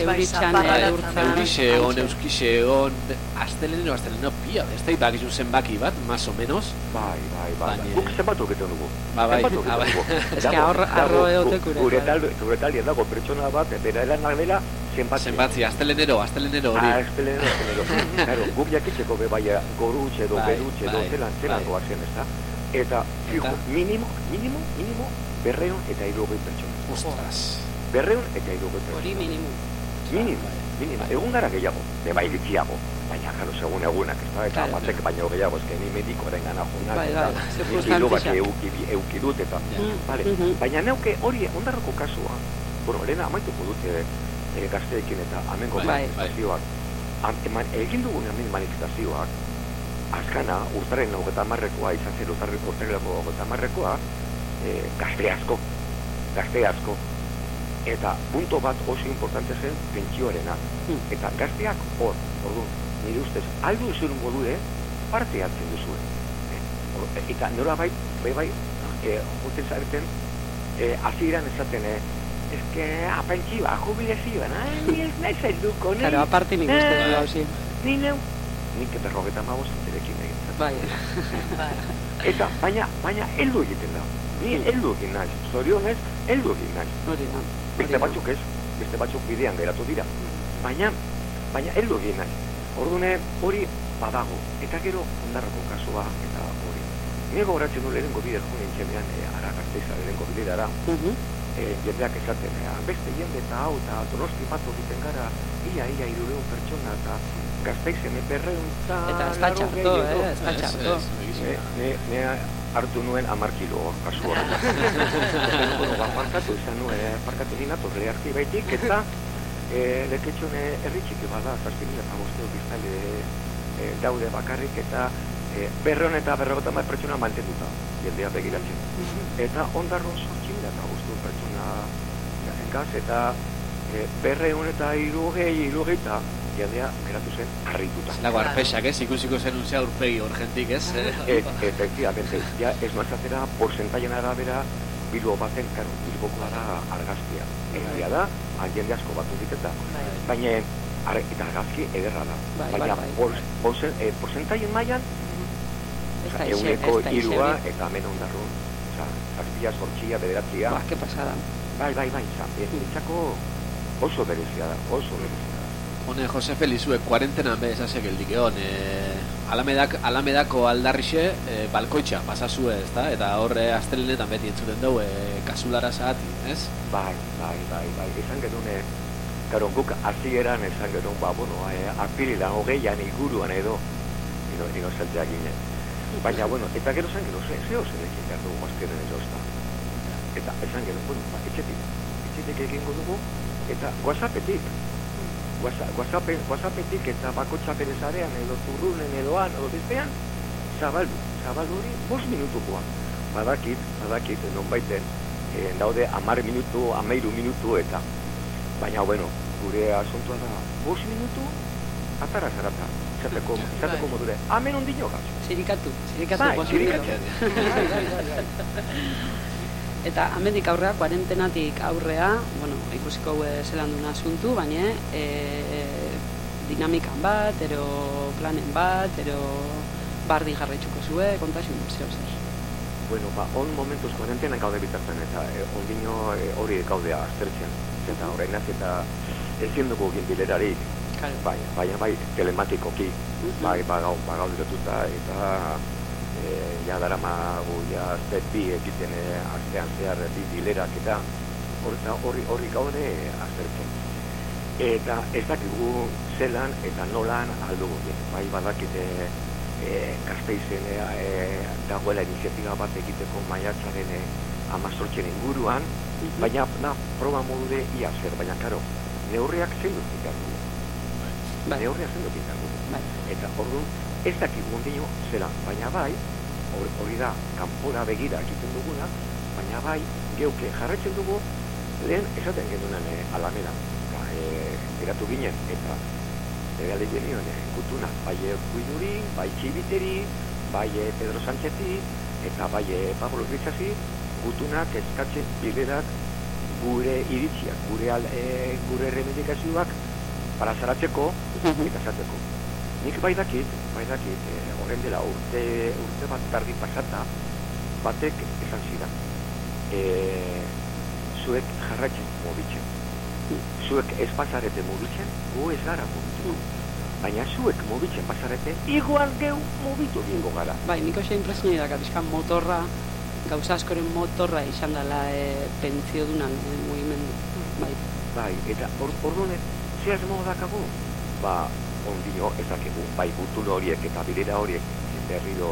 Eurixe egon, astelenero pia, ez da, bakizu zenbaki bat, más o menos. Bai, guk zenbatu egiten dugu. Bai. Ez que arro egotek gure talien dago pertsona bat, bera elan dela, zenbatzi, astelenero hori. Astelenero. Claro, guk jakitzeko bebaia gorutxe edo berutxe edo zelan goazen, ez da? Eta, fijo, minimo, 200 eta 60 pertsona. Ostras. 200 eta 60 pertsona. Hori minimo. Egun gara gehiago, beba iritziago. Baina, jaro, segun egunak, ez da? Eta batzek baino gehiago, ez que ni medikoaren gana junak, eta nik hilobak euki dut, eta... Baina neuke hori ondarroko kasua, bueno, lehena amaituko dute gazteekin eta amengo manifestazioak. Egin dugun hemen manifestazioak, azkana, urtaren 30-koa, izan zer urtarreko 30-koa, gazte asko. Eta punto bat oso importante zen pentsioarena. Eta gazteak orduan, nire ustez, aldu zuen modue, parte hartzen duzuen. Eta nola bai, juten zareten, hasieran esaten, es que apentxiba, jubilezioan, ni ez nahi zailduko, ni... Claro, aparte nik uste du hausi. Ni neu, nik 55 urterekin egin. Bai. Eta, baina, heldu egiten da. Ni heldu egin naiz, zorionez, heldu egin naiz. Hori da. Beste batzuk bidean geratu dira. Baina heldu egin naiz. Ordune hori badago, eta gero ondarrako kasua, eta hori. Nego horatzen du lehenengo bide joan entxemean, ara Gasteiza lehenengo bidera, jendeak esaten, beste jende eta hau, eta Donosti bat egiten gara, ia 300 pertsona, eta Gasteizen 200 eta ez da txarto, ez da txarto. Ne hartu nuen 10 kilo kasu horretan. Parkatu izan nuen, parkatu dinatu, leharki baitik, eta leketxone erritxiki bada, 7.500 biztale daude bakarrik, eta 200 eta 250 pertsona mantenduta, jendea begiratzen. Eta ondarron 8.500 pertsona gaz, eta 200 eta 60 jendea geratu zen harrituta. Lago arpesak, ikusiko zen unzea urpegi urgentik, ez? Efectivamente, ja ez mazatera porcentaien arabera Bilbo baten, Bilbokoa da argazkia. Egia da, jende asko batu diketa. Baina, eta argazki ederra da. Baina, porcentaien mailan, euneko 3 eta hemen ondarrun, zazpia, zortxia, bederatzia. Ba, que pasada. Bai, etxako oso berezia da, Hone, Jose Felizue, kuarentenan bez hase geldik egon, Alamedako aldarrixe balkoitxa pasazue, ez da? Eta horre astelenetan beti entzuten dugu kasulara zahati, ez? Bai, esan genuen, karo, guk hasieran esan genuen, apirilan 20an inguruan edo, ino zeltea ginen. Baina, eta gero esan genuen, zeo zen ekin behar dugu mazkeren erozta. Eta esan genuen, etxetik egingo dugu, eta WhatsAppetik eta bakotxa perezarean edo turrunen edoan edo bestean zabaldu hori 5 minutukoa. Badakit, non baiten daude 10 minutu, 13 minutu eta baina, gure asuntua da 5 minutu atara zarata, izateko modure. Hemen ondino gaz. Sirikatu. Eta amendik aurrea, kuarentenatik aurrea, ikusiko zelan duen asuntu, baina dinamikan bat, ero planen bat, ero bardi jarraitzuko zue, kontasun, zer. On momentuz kuarentenan gaude bitartzen, eta ondino hori gaudea aztertzen, eta orainaz eta ezin dugu egin bilerarik, baina telematikoki, bagau dirotuta, eta ja daramagu bi egiten astean zehar bi bilerak eta horri gaude aztertzen. Eta ez dakigu zelan eta nolan aldugu. Bai badakite Gasteizen dagoela iniziatiba bat egiteko maiatzaren 18 inguruan, baina proba modude ia zer, baina karo, neurriak zendu egiten dugu. Eta orduan ez dakigu ondino zelan, baina bai, hori da, kanpora begira egiten duguna, baina bai, geuke jarretzen dugu, lehen esaten gendunan Alameda. Geratu ginen, eta egale genioen gutuna, bai Guiduri, bai Txibiteri, bai Pedro Sánchezi, eta bai Pablo Gritxasi, gutunak eskatzen bilerak gure iritziak, gure remedikazioak parazaratzeko eta esateko. Nik bai dakit, horren dela urte bat tardi pasata, batek esan zidan. Zuek jarraitzen mobitzen. Zuek ez pasarete mobitzen, gu ez gara mobitzen. Baina zuek mobitzen pasarete, igual geu mobitu bingo gara. Bai, niko xe impresioni da, bizkan motorra, gauza askoren motorra izan dela pentsio dunan mugimendu. Bai, eta orduan, ze asmo dakagu? Ondino ezakigu, bai gutun horiek eta bilera horiek berriro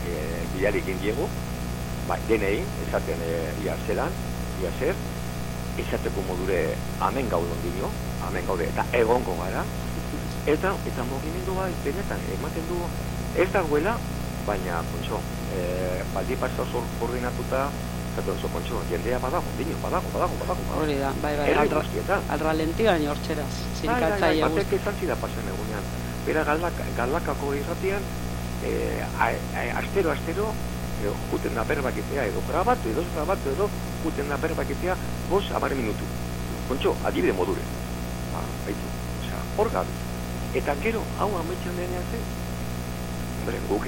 bilarik indiego, bai denei, esaten ia zelan, ia zer, esateko modure hemen gaude ondino, hemen gaude, eta egongo gara, eta mugimendua benetan ematen du ez dagoela, baina, kontxo, baldi pasa oso koordinatuta, eta oso, kontxo, jendea badago, badago. Hori da, bai, Herri guztietan. Alralenti baina hortxeraz, zirikatzaile guzti. Batek izan zida pasen egunean. Bera galdakako irratian, astero, juten da berbakitea, edo grabatu, edo juten da berbakitea, 5-10 minutu. Kontxo, adibide modure. Baitu, osea, hor gabe. Eta gero, hau ametxan denean zen, guk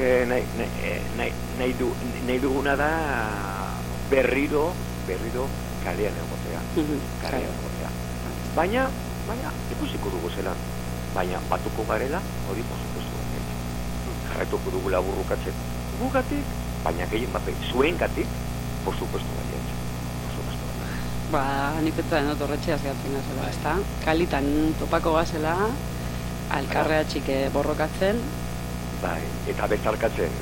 nahi duguna da berriro kalean egotea. Baina, ikusiko dugu zelan. Baina, batuko garela, hori posupuestu. Jarraituko dugu laburrukatzen gugatik, baina gehien bape, zuen gatik, posupuestu gaietz. Nik petra denot horretxeaz gertzen gazela, ezta? Kalitan topako gazela, alkarrea txike borrokatzen. Bai, eta bezarkatzen.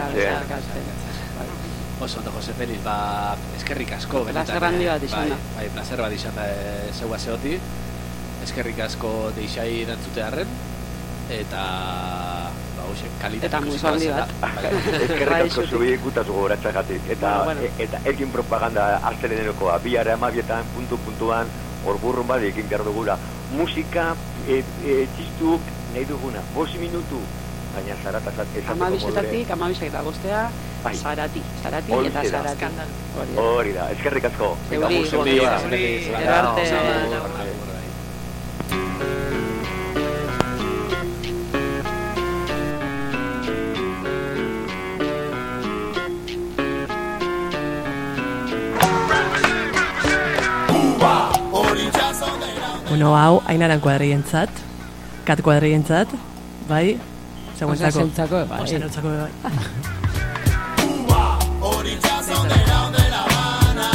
Oso ondo, Jose Feliz, eskerrik asko. Plazer handi bat izan da. Bai, plazer bat izan da zeua zehoti. Eskerrik asko deixai dantzute harren. Eta, kalitate. Eta muso handi bat. Eskerrik asko zubi gutatu gogoratzagatik. Eta egin propaganda astelenerokoa, bihara amabietan, puntuan, orburrun bat egin behar dugula. Musika, txistuk, nahi duguna, 5 minutu. Baina zaratak esateko modure. Amabisetak eta guztea, zarati eta zarati. Hori da, eskerrik asko. Zeuri, arte. Bueno, hau, Ainaran kuadrientzat, Kat kuadrientzat, bai? Zeutzako, bai. Cuba, orillas de La Habana.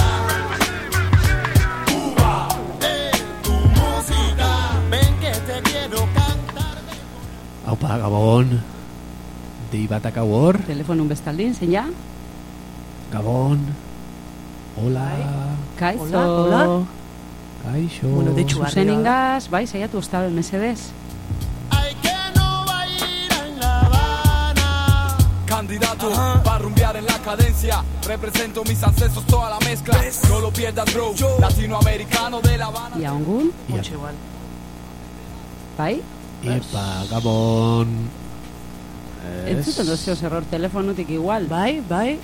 Cuba, tu música, ven que te quiero cantar. Aupa, Gabon. Dei batak hor. Telefonun bestaldin, zein ja? Gabon. Hola. Kaixo. Hola. Kaixo. Bueno, de hecho, Zuzeningaz, bai, saiatu estabe mesedez. Candidato para rumbear en la cadencia. Represento mis ancestros, toda la mezcla. No lo pierdas, bro. Latinoamericano de La Habana. Ia ongun? Mucho igual. Bai? Epa, Gabon. Entzuten dozio zerror telefonutik igual. Bai.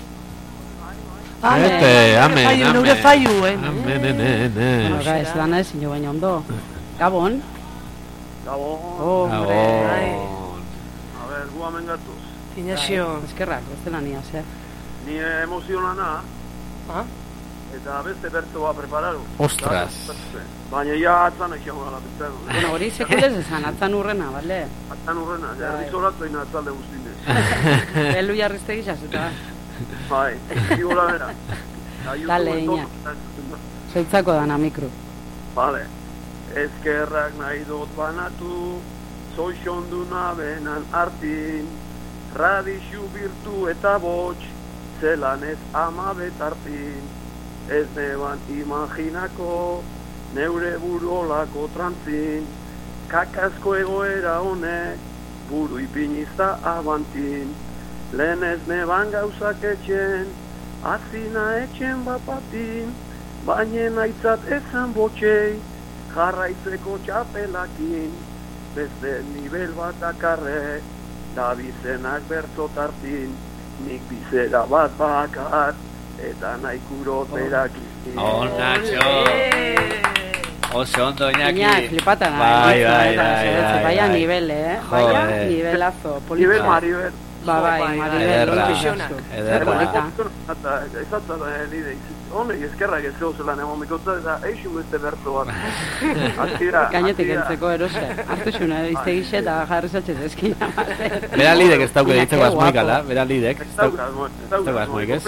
Amen. Neure fallu, Amen. Bueno, ez dana ezin jo baina ondo. Gabon? Gabon. Hombre. A ver, gu amen gatuz. Inazio. Eskerrak, ez dela nia, zer. Ni emozionana. Eta beste bertzoa prepararu. Ostras. Baina ja atzan eixen gara bizten. Bueno, hori sekulez esan, atzan urrena, bale? Atzan urrena, jarrizoratu ina atzalde guztine. Elu jarrizte gizaz, eta... Bai, zigola bera. Dale, ina. Zeutzako dana mikro. Vale. Eskerrak nahi dut banatu, zoixonduna benan artin, radixu birtu eta botx, zelan ez amabetartin, ez neban imaginako, neure burolako trantzin, kakazko egoera honek, buru ipinizta abantin, lehen ez neban gauzak etxen, azina etxen bapatin, baina naitzat ezan botxei, jarraitzeko txapelakin, beste nivel bat akarre, da bizenak bertzotartin, nik bizera bat bakar, eta nahikuro berakin. Nacho! Oso ondo, Iñaki. Iñak, flipatan. Bai. Vaya nivel, Vaya nivelazo. Nivel Maribel. Bai, Maribel. Ederra. Ezatza da lide. Honei eskerrak ez zehozelan egon mikotza, eta eixun beste bertzo bat. Gainetik entzeko erose. Artu xuna, izte gixe eta jarri zatxez eskina. Bera lidek ez dauke ditzeko azmoikala, bera lidek. Ez dauke azmoik, ez?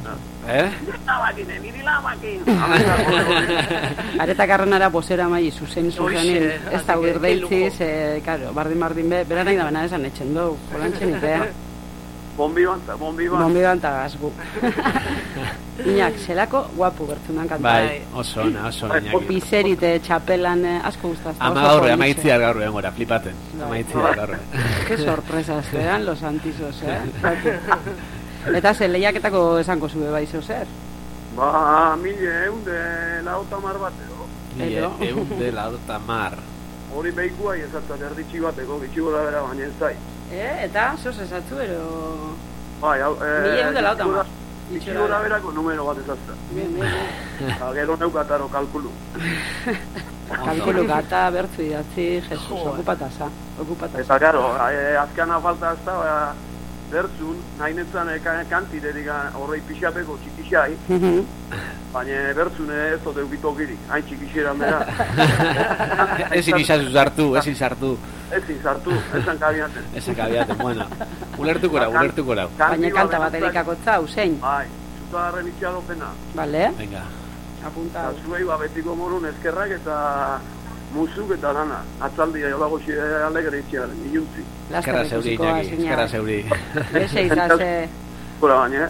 Areta karrenara bozera mai zuzenin, ez da urdeitziz, bardin be, bera nahi da bena esan etxen dugu, kolantxen itea. Bombi banta gazgu. Iñak, zelako guapu bertzunan kanta. Bai, oso ona, Iñaki. Pizerite, txapelan, asko gustazta. Amaitziar gaur egon gora, flipaten. Amaitziar gaur. Qué sorpresas te dan los antizos, Eta ze lehiaketako esango zube baizo zer? Ba, 1.100 bat edo. 1.100 Hori behikua ezatzen erditxi bateko, gitxi gora bera baina ez zai. Eta, sos esatzu, ero... Bai, 1.100 gitxi gora berako numero bat ezatzen. Bien. Gero neukataro kalkulu. Kalkulu gata bertzu idatzi, Jesus, okupatasa. Eta, karo, azkana falta ez da, bertzun, nahi netzan kantirerik horrei pixapeko txikixai, baina bertzun ez dut eukitokirik, hain txikixeran dira. Ezin sartu. Ezin sartu, ezan kabiaten. Bueno, ulertuko lau. Baina kanta bat erikakotza, usein. Bai, zutarren itxaropena. Vale. Venga. Apunta. Zuei, betiko morun eskerrak eta musuk eta dana. Atzaldia jolago alegre itxearen, iluntzi. Eskerra zeuri, Iñaki, eskerra zeuri. Bese izase. Gora baina,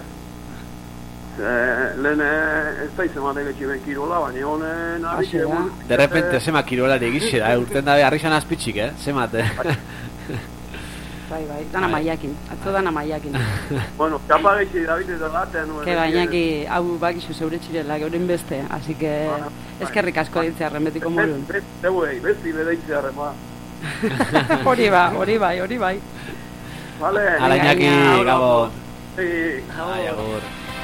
lehen ez da izematek etxiben kirola, baina honen arritxe egun. De repente, zema kirolari egizera, urten dabe harrizan azpitxik, zemate. Bai, dana maiakin, atzo dana maiakin. Bueno, txapa gehi David eta gaten. Que bainaki, hau bakizu zeure txirela, geuren beste, así que eskerrik asko ditzearren betiko morun. Besti bedeitzearren, ba. Hori bai. Vale. Ala Iñaki, gabon. Sí. Ai, agur.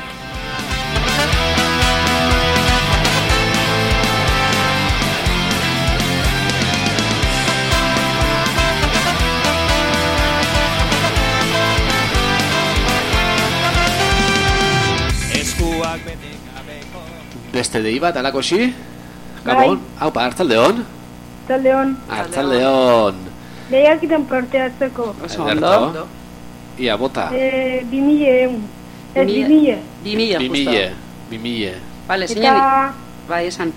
Beste dei bat, alako xi? Gabon? Haupa, hartzaldeon? Hartzaldeon. Lehiakitan parte hartzeko. Oso ondo. Ia, bota. 2.100. Ez 2.000. 2.000. Vale, señali. Bai, esan.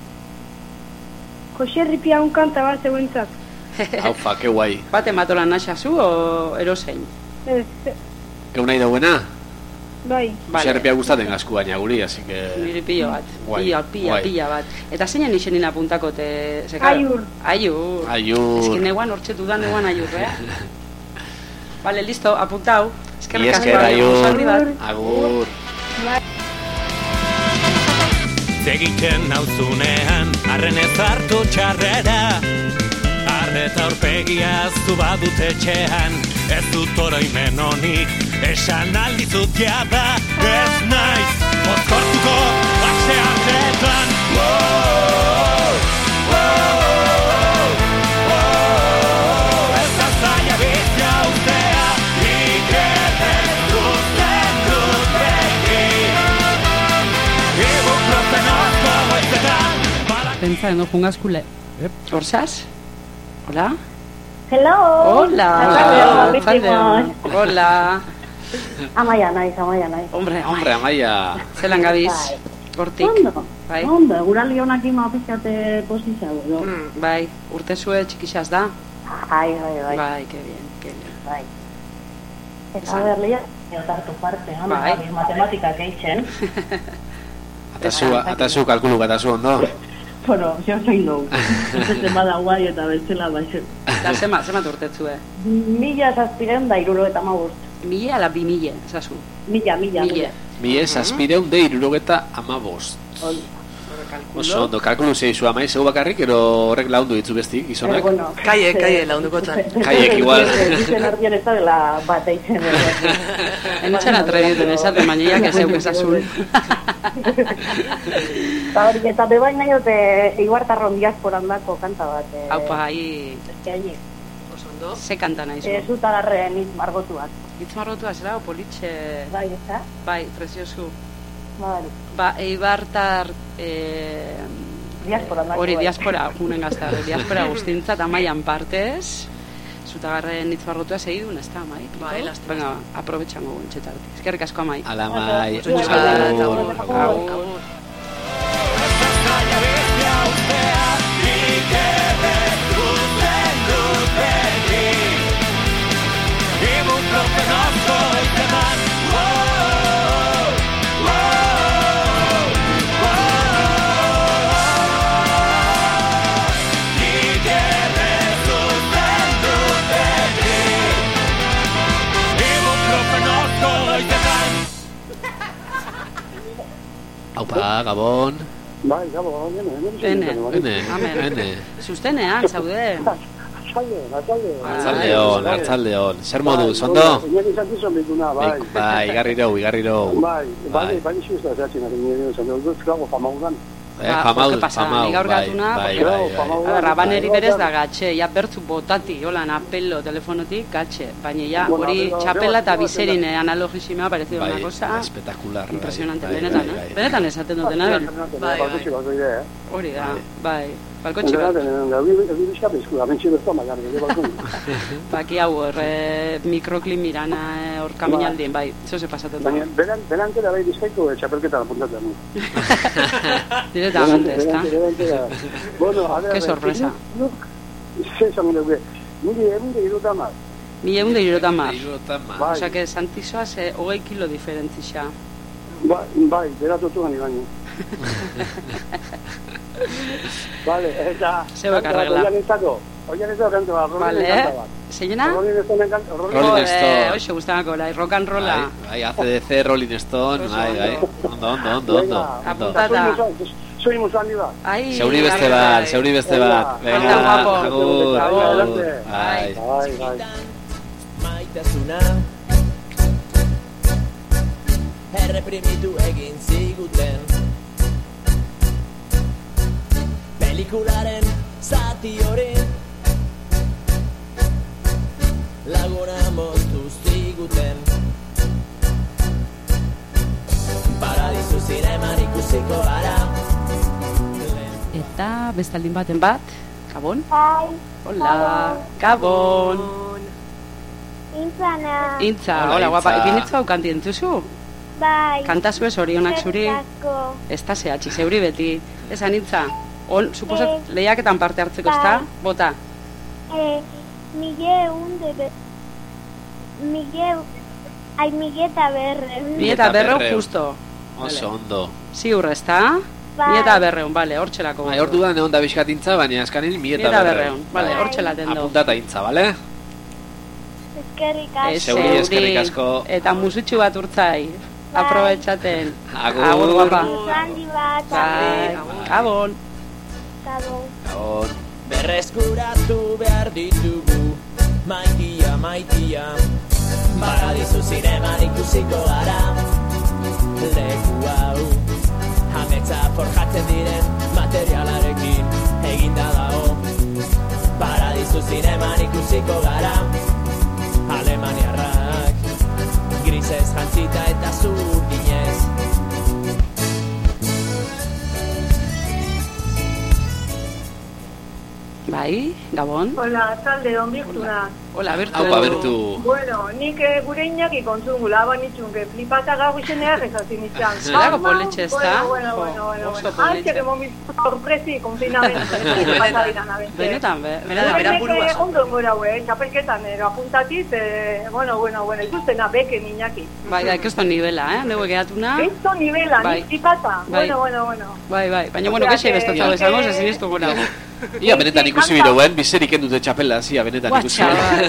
Jose Ripia un kanta bat zeuentzat. Haupa, que guai. Bate matola naxazu o erosein? Gau nahi dauena? Bai. Jose Ripia gustaten gazku baina guri, así que... Niri pillo bat. Pilla bat. Eta zeinan izenin apuntakote... Aiur. Ez que neguan hortxetu da neguan aiur, Vale, listo, apuntau. Esker, aiur. Agur. Egiten nauzunean, arren ez hartu txarrera. Arreta aurpegia zu badut etxean, ez dut oroimen honik, esan aldizut jada. Ez naiz, mozkortuko, axe hartetan. Ez da zaila bizia ustea, ikerren duten dut beki. Ibuprofenozko goizetan. Pentsa, no jungazkule. ¿Orsas? Hola. Hello. Hola. Amaia naiz. Hombre, Amaia. Zelan gabiz? Hortik. Ondo, guraldi honak ima pizkate posizau. Bai, urte zue txikixaz da? Bai. Bai, que bien. Bai. Eta berlia, otartu parte, matematikak eitzen. Atazu kalkulu bat azu ondo. Bueno, yo soy no. Zema da guai eta beltzela baizen. Eta zema urtetzue? 1.075. 1.000 ala 2.000, esazu? 1.000. 1.075. Oso ondo, kalkulu zeizu amai, zeu bakarrik, ero horrek laundu ditzu bestik, gizonak? Kaie launduko txan. Kaiek igual. Dizen ardian ez dela bat eitzen. Enotxan atrebieten esate, maniak ez zeuk esazun. Eta bebain nahi dute Iguartarron diasporan dako kanta bat. Haupa, ahi... Osondo? Ze kanta nahi zu? Zutagarren hitz margotuak. Hitz margotuak, zera, politxe... Bai, ez? Bai, preciosu. Bai. Ba, Eibartar... Diaspora dako. Hori, diaspora, unen gazta, diaspora guztintzat, amaian partez... Zutagarren hitz margotua segidun, ez da, amai? Bai, lastima. Venga, aprobetxango guntxetartik. Eskerrik asko, amai. Ala, amai. Agur. Ibuprofenozko Aupa, Gabon. Bai, Gabon, Ene. Sustenean, zaude. Artzaldeon. Zer moduz, ondo? Bai, igarriro. Bai, xusta, zehatzen, famaudan. Famau, gaur gatuna, Rabaneri berez da gatxe, ja bertzu botati, holan apelo telefonotik gatxe, baina ja hori txapela eta bizerin analogizimea parecido una cosa espectacular. Impresionante, benetan esaten dutena. Hori da, bai. Balkotxe bat. Baki hau, mikroklimirana hor kaminaldien, bai, zoze pasatzen da. Baina, belantera bai dizkaiko txapelketa apuntatzen. Directamente, está. Bueno, a ver. Qué sorpresa. Mila egun mar. O sea que Santisoa se 20 kilo diferentzia. Bai, beratutu gani baino. Vale, eta... Zeba karrela. Oian ez da kantu bat, Rolling Stone bat. Zeina? Rolling Stone. Oixo, guztanako, rock and rolla. Bai, ACDC, Rolling Stone, bai. Ondo. Apuntata. Soy handi bat. Zeuri beste bat. Venga, agur. Bai. Maitasuna erreprimitu egin ziguten pelikularen zati hori laguna moztu ziguten paradizu zineman ikusiko gara eta bestaldin baten bat Gabon? Bai. Hola, Gabon. Intza, hola guapa, ipinitzu hau kanti entuzu? Bai. Kantazu ez orionak zuri? Ez da zehatzi, zeuri beti. Esan Intza, suposat lehiaketan parte hartzeko, ez da? Bota. Migueta berreun justo. Oso ondo. Ziur, ez da? Migueta berreun, bale, hor txelako. Ordu da neon da bizkatintza, baina eskanin Migueta berreun. Bale, hor txelaten do. Apuntata intza, bale? Eskerrik asko. Eta musutxu bat urtzai. Aprobetxaten. Agur guapa. Gabon. Berreskuratu behar ditugu maitia Paradizu zineman ikusiko gara leku hau ametsa forjatzen diren materialarekin eginda dago Paradizu zineman ikusiko gara Alemaniarrak grisez jantzita eta zurdinez Bai, Gabon. Hola, talde hon Birtuna. Hola, Birtu. Aupa, Birtu. Bueno, nik gure inaki kontzungula banitxunke flipata gau izeneak ezazin izan. Zerako poletxe ez da? Bueno. Antxe que momiz sorpresi konfinamentu. Benetan, bera burua. Ondo engora, txapelketan apuntatiz, bueno, ikustena beke niñaki. Bai, keston nivela, nego gehatuna. Keston nivela, nik flipata. Bueno. Bai, baina, bueno, kexi bestotzau esango, ezin iztu gura. Ia, benetan ikusi biroen, bizerik endute txapela, zia, benetan ikusi.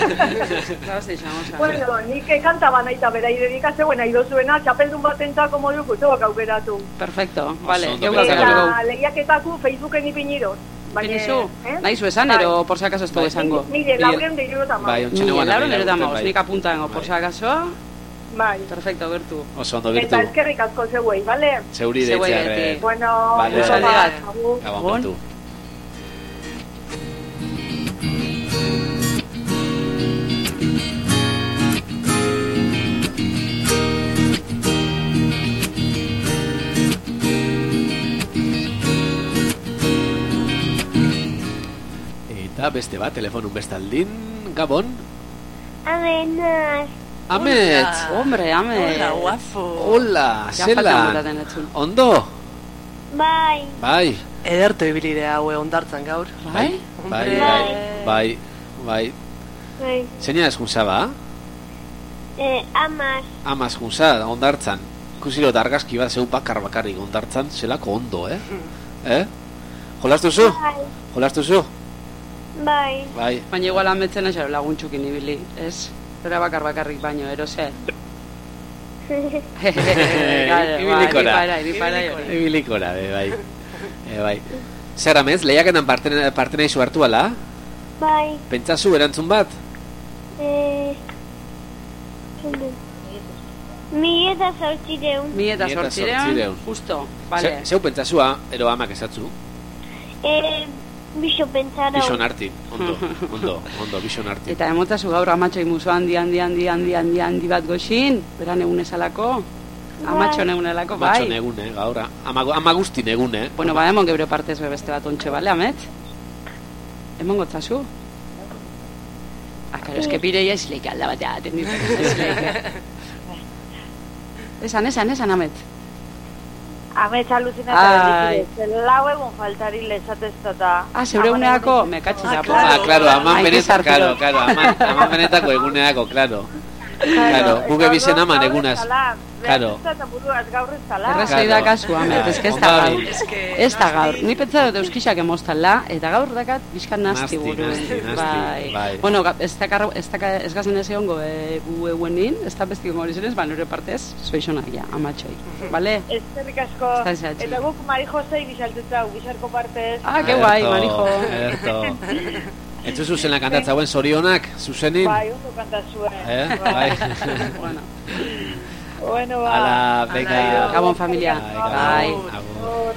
Bueno, nik kanta banaita berai dedikazte, buena idozuena, txapeldun batentako moduko zeuak aukeratu. Perfecto, vale. Eta lehiaketako Facebooken ipiniroz. Benizu, nahizu esan, ero por si acaso esto esango. Mire, lauren de irurotamaus. Bai, ontxene guana. Lauren de irurotamaus, nik apuntango, por si acaso. Bai. Perfecto, Bertu. Oso ondo, Bertu. Eta eskerrik asko zeuei, bale? Zeuri deitzearre. Bueno, Gabon, Bertu. Eta beste bat, telefonun bestaldin, Gabon? Amet! Hombre, Amet! Hola, guapo! Hola, zelan! Ondo? Bai! Ederto ibilide haue ondartzan gaur. Bai. Zeina ez junza ba? Amaz junza, ondartzan. Kusiro eta argazki bat zeu bakarrik ondartzan, zelako ondo, Jolastuzu? Jolastuzu? Bai. Baina igual ametzen esaro laguntxukin ibili, ez? Zera bakarrik baino, ero ze? Ibilikora, bai. Zer amez, lehiaketan parte nahi zu hartu ala? Bai. Pentsazu erantzun bat? 1800. Justo, vale. Zeu pentsazua, ero amak esatzu? Bixo pentsara. Bixon arti, ondo, bixon arti. Eta emotazu gaur amatxoi muso handi bat goxin, beran egun esalako? Amatxo negunelako, bai? Amatxo negune, gaur, ama guzti negune. Bueno, ba, emon gebre partez beste bat ontxe, bale, amet? Emon gotzazu? Karo, eske pireia esleik alda batea atenditzen. Esan, amet. Ametsa alucina eta lau egun faltari lezateztata. Zeure eguneako, mekatxera. Claro, aman benetako eguneako, claro. Claro, guge bizen aman egunaz. Claro. Errezei da kasu, amet, ez da gaur. Ni pentsa dut euskixak emoztala, eta gaur dakat bizkan nasti buru. Bai. Bueno, ez gazen ez egongo gu eguenin, ez da bestik hori zenez, ba, nire partez, zoizonak ja, amatxoi. Bale? Ezkerrik asko. Eta guk Marijo zei bizaltutza, bizarko partez. Que guai, Marijo. Etzu zuzena kantatzauen zorionak, zuzenin? Bai, ondo kantatzuen. Bai. Bueno, ba. Ala, venga. Gabon, familia. Bai. Agur.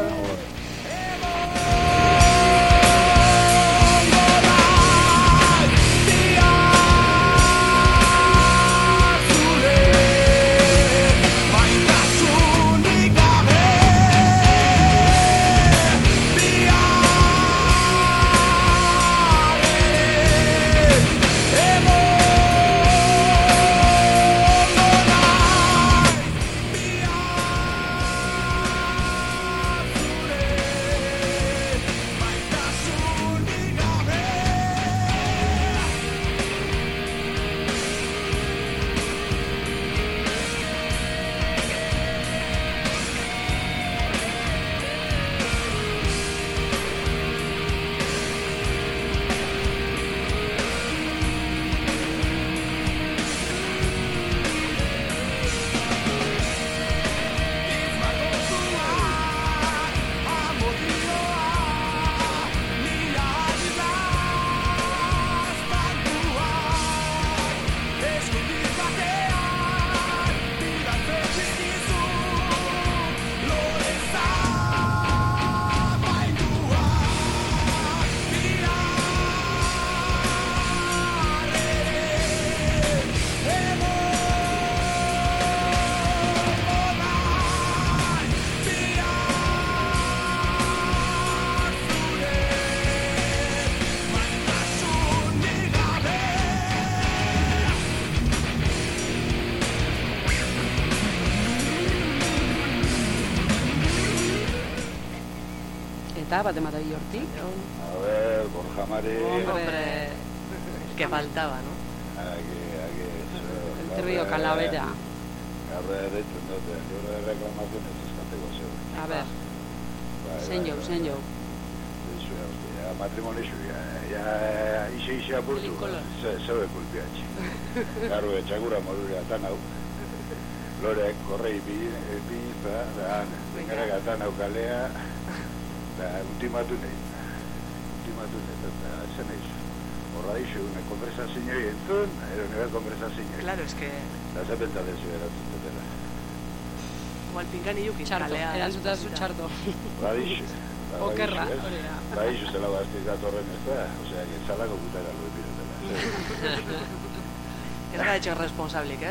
Eta, bat emata hortik. A ver, Borja Mari. Hombre, que faltaba, ¿no? El trío Calavera. A ver, libro de reclamaciones eskateko zeu. A ver. Zein jau. Matrimonio ya ixe apurtu. Zebe kulpiatxe. Garo, etxagura modura atan hau. Lorek, korrei bizta, gara gatan hau kalea. Ultimatu nahi, eta zen eiz. Horra eixo, una konversazio entzun, ero nivel konversazio. Claro, es que... Da ze pentsa dezu erantzutela. Igual pinkan iuki, kalea. Erantzuta zu txarto. Badixo. Okerra. Badixo zela baztiz datorren ez da, osea, salako gutara lo epirotela. Ez gara etxo responsablik,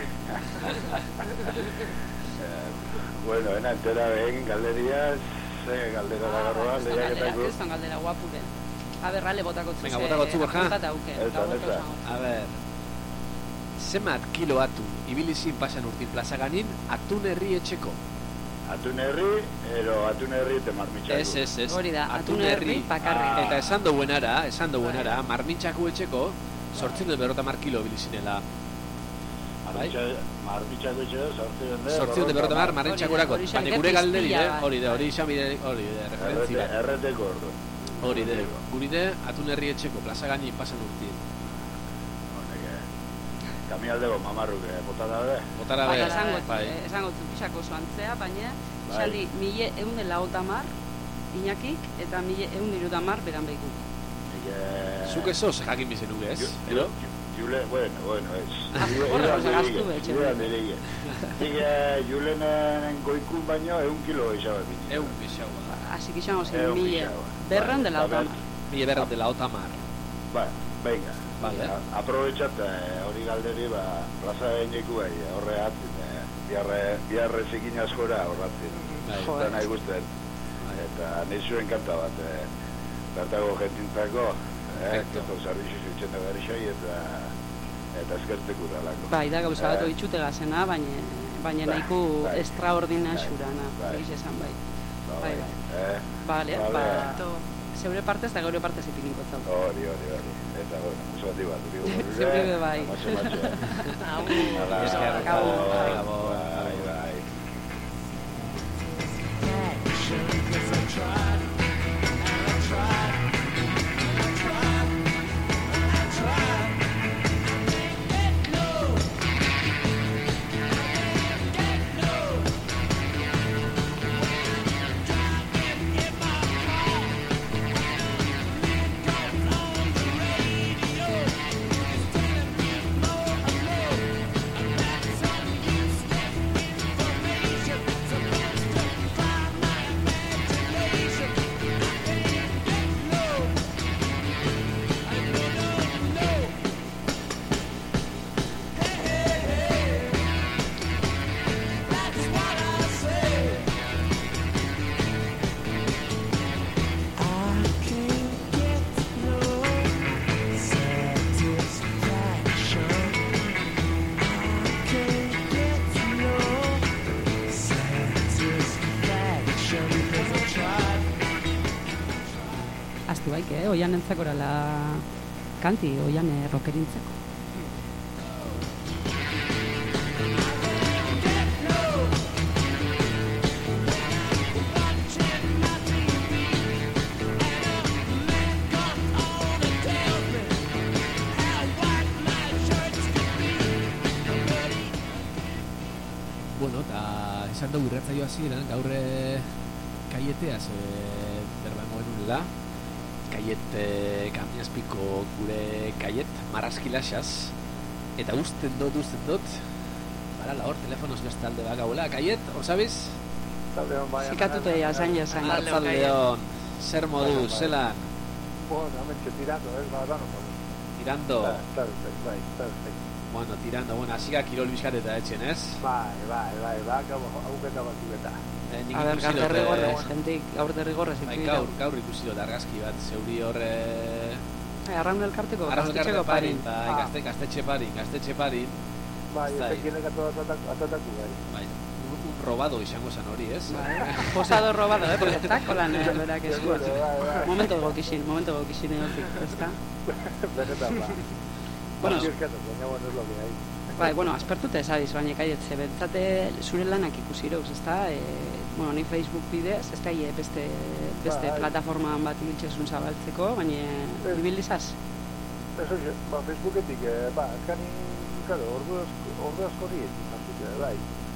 Bueno, entera ben, galderiaz, galdera da garroa, lehiaketako. Ez son galdera guapuren. A ber, rale botakotzu. Venga, botakotzu, Borja. A ver. Zemat kilo atu ibilizin pasan urtin plazaganin atun herri etxeko? Atun herri, ero atun herri eta marmitxako. Ez. Hori da, atun herri pakarri. Eta esan duenara, marmitxako etxeko 850 kilo ibilizinela. Marmitxako etxeko 850 marmitxakorako. Baina gure galderi, hori de referentzi bat. Erreteko ordu. Hori de, guri de atun herri etxeko plazaganin pasan urtin. kamialdeko mamarruk bota dabe. Bota dabe. Esango pixako oso antzea, baina saldi 1150 Iñakik eta 1170 beran behikuk. Zuk eso, jakin bizen nuke, ez? Jule, bueno, ez. Horre, gaztu betxe. Julenen goikun baino 1 kilo izabak bitzen. 1 izabak. Así que xamos en 1000 berran de la Otamar. 1000 berran de la Otamar. Venga. Vale. Aprovechate hori galderi, plaza egin bai, horre atzin, biarre zikin askora horratzin. Eta nahi guztien. Eta nizuen kanta bat, bertago jentintzako, zarbitzu zuitzen da berixai eta eskertzeko dalako. Bai, da gauza bat oitxute gazena, baina nahiko extraordinazurana, egiz esan bai. Vale, zeure partez eta gaure partez ipiniko zau. Hori. Eta, bueno, oso handi bat, zeure bai. Oian entzakorala kanti, oian rokerintzako. Bueno, eta esan dugu irratzaio hasieran gaur kaieteaz berbangoen unela. Kaiet Kamiazpiko gure kaiet marrazkilaxaz eta usten dut barala hor telefonoz beste alde bak gauela kaiet, hor sabiz? Zikatute zain Artzaldeon, zer modu, zelan? Bueno, amentxe tirando, badano modu. Tirando? Bai, Bueno, tirando, asika kirol bizkat eta etxen, ez? Bai, auketa bat dubeta. A ver, gaur derrigorrez, jentik, gaur derrigorrez. Gaur ikusi dut argazki bat, zeuri horre... Arraun elkarteko, gaztetxeko parin. Gaztetxe parin. Bai, ezekienek atataku, bai. Un robado izango zen hori, ez? Posado robado, porque tako lan berak eskuat. Momento egokixin egotik, ezta? Benetan, Bueno, es lo que hay. Bai, aspertute esabiz, baina kaietze, bentzate zure lanak ikusi irauz, ezta? Ni Facebook bidez, ez da beste plataformaan bat ibiltzesun zabaltzeko, baina ibilizaz? Eso, Facebooketik, azkanin, claro, ordu asko dietik, bai.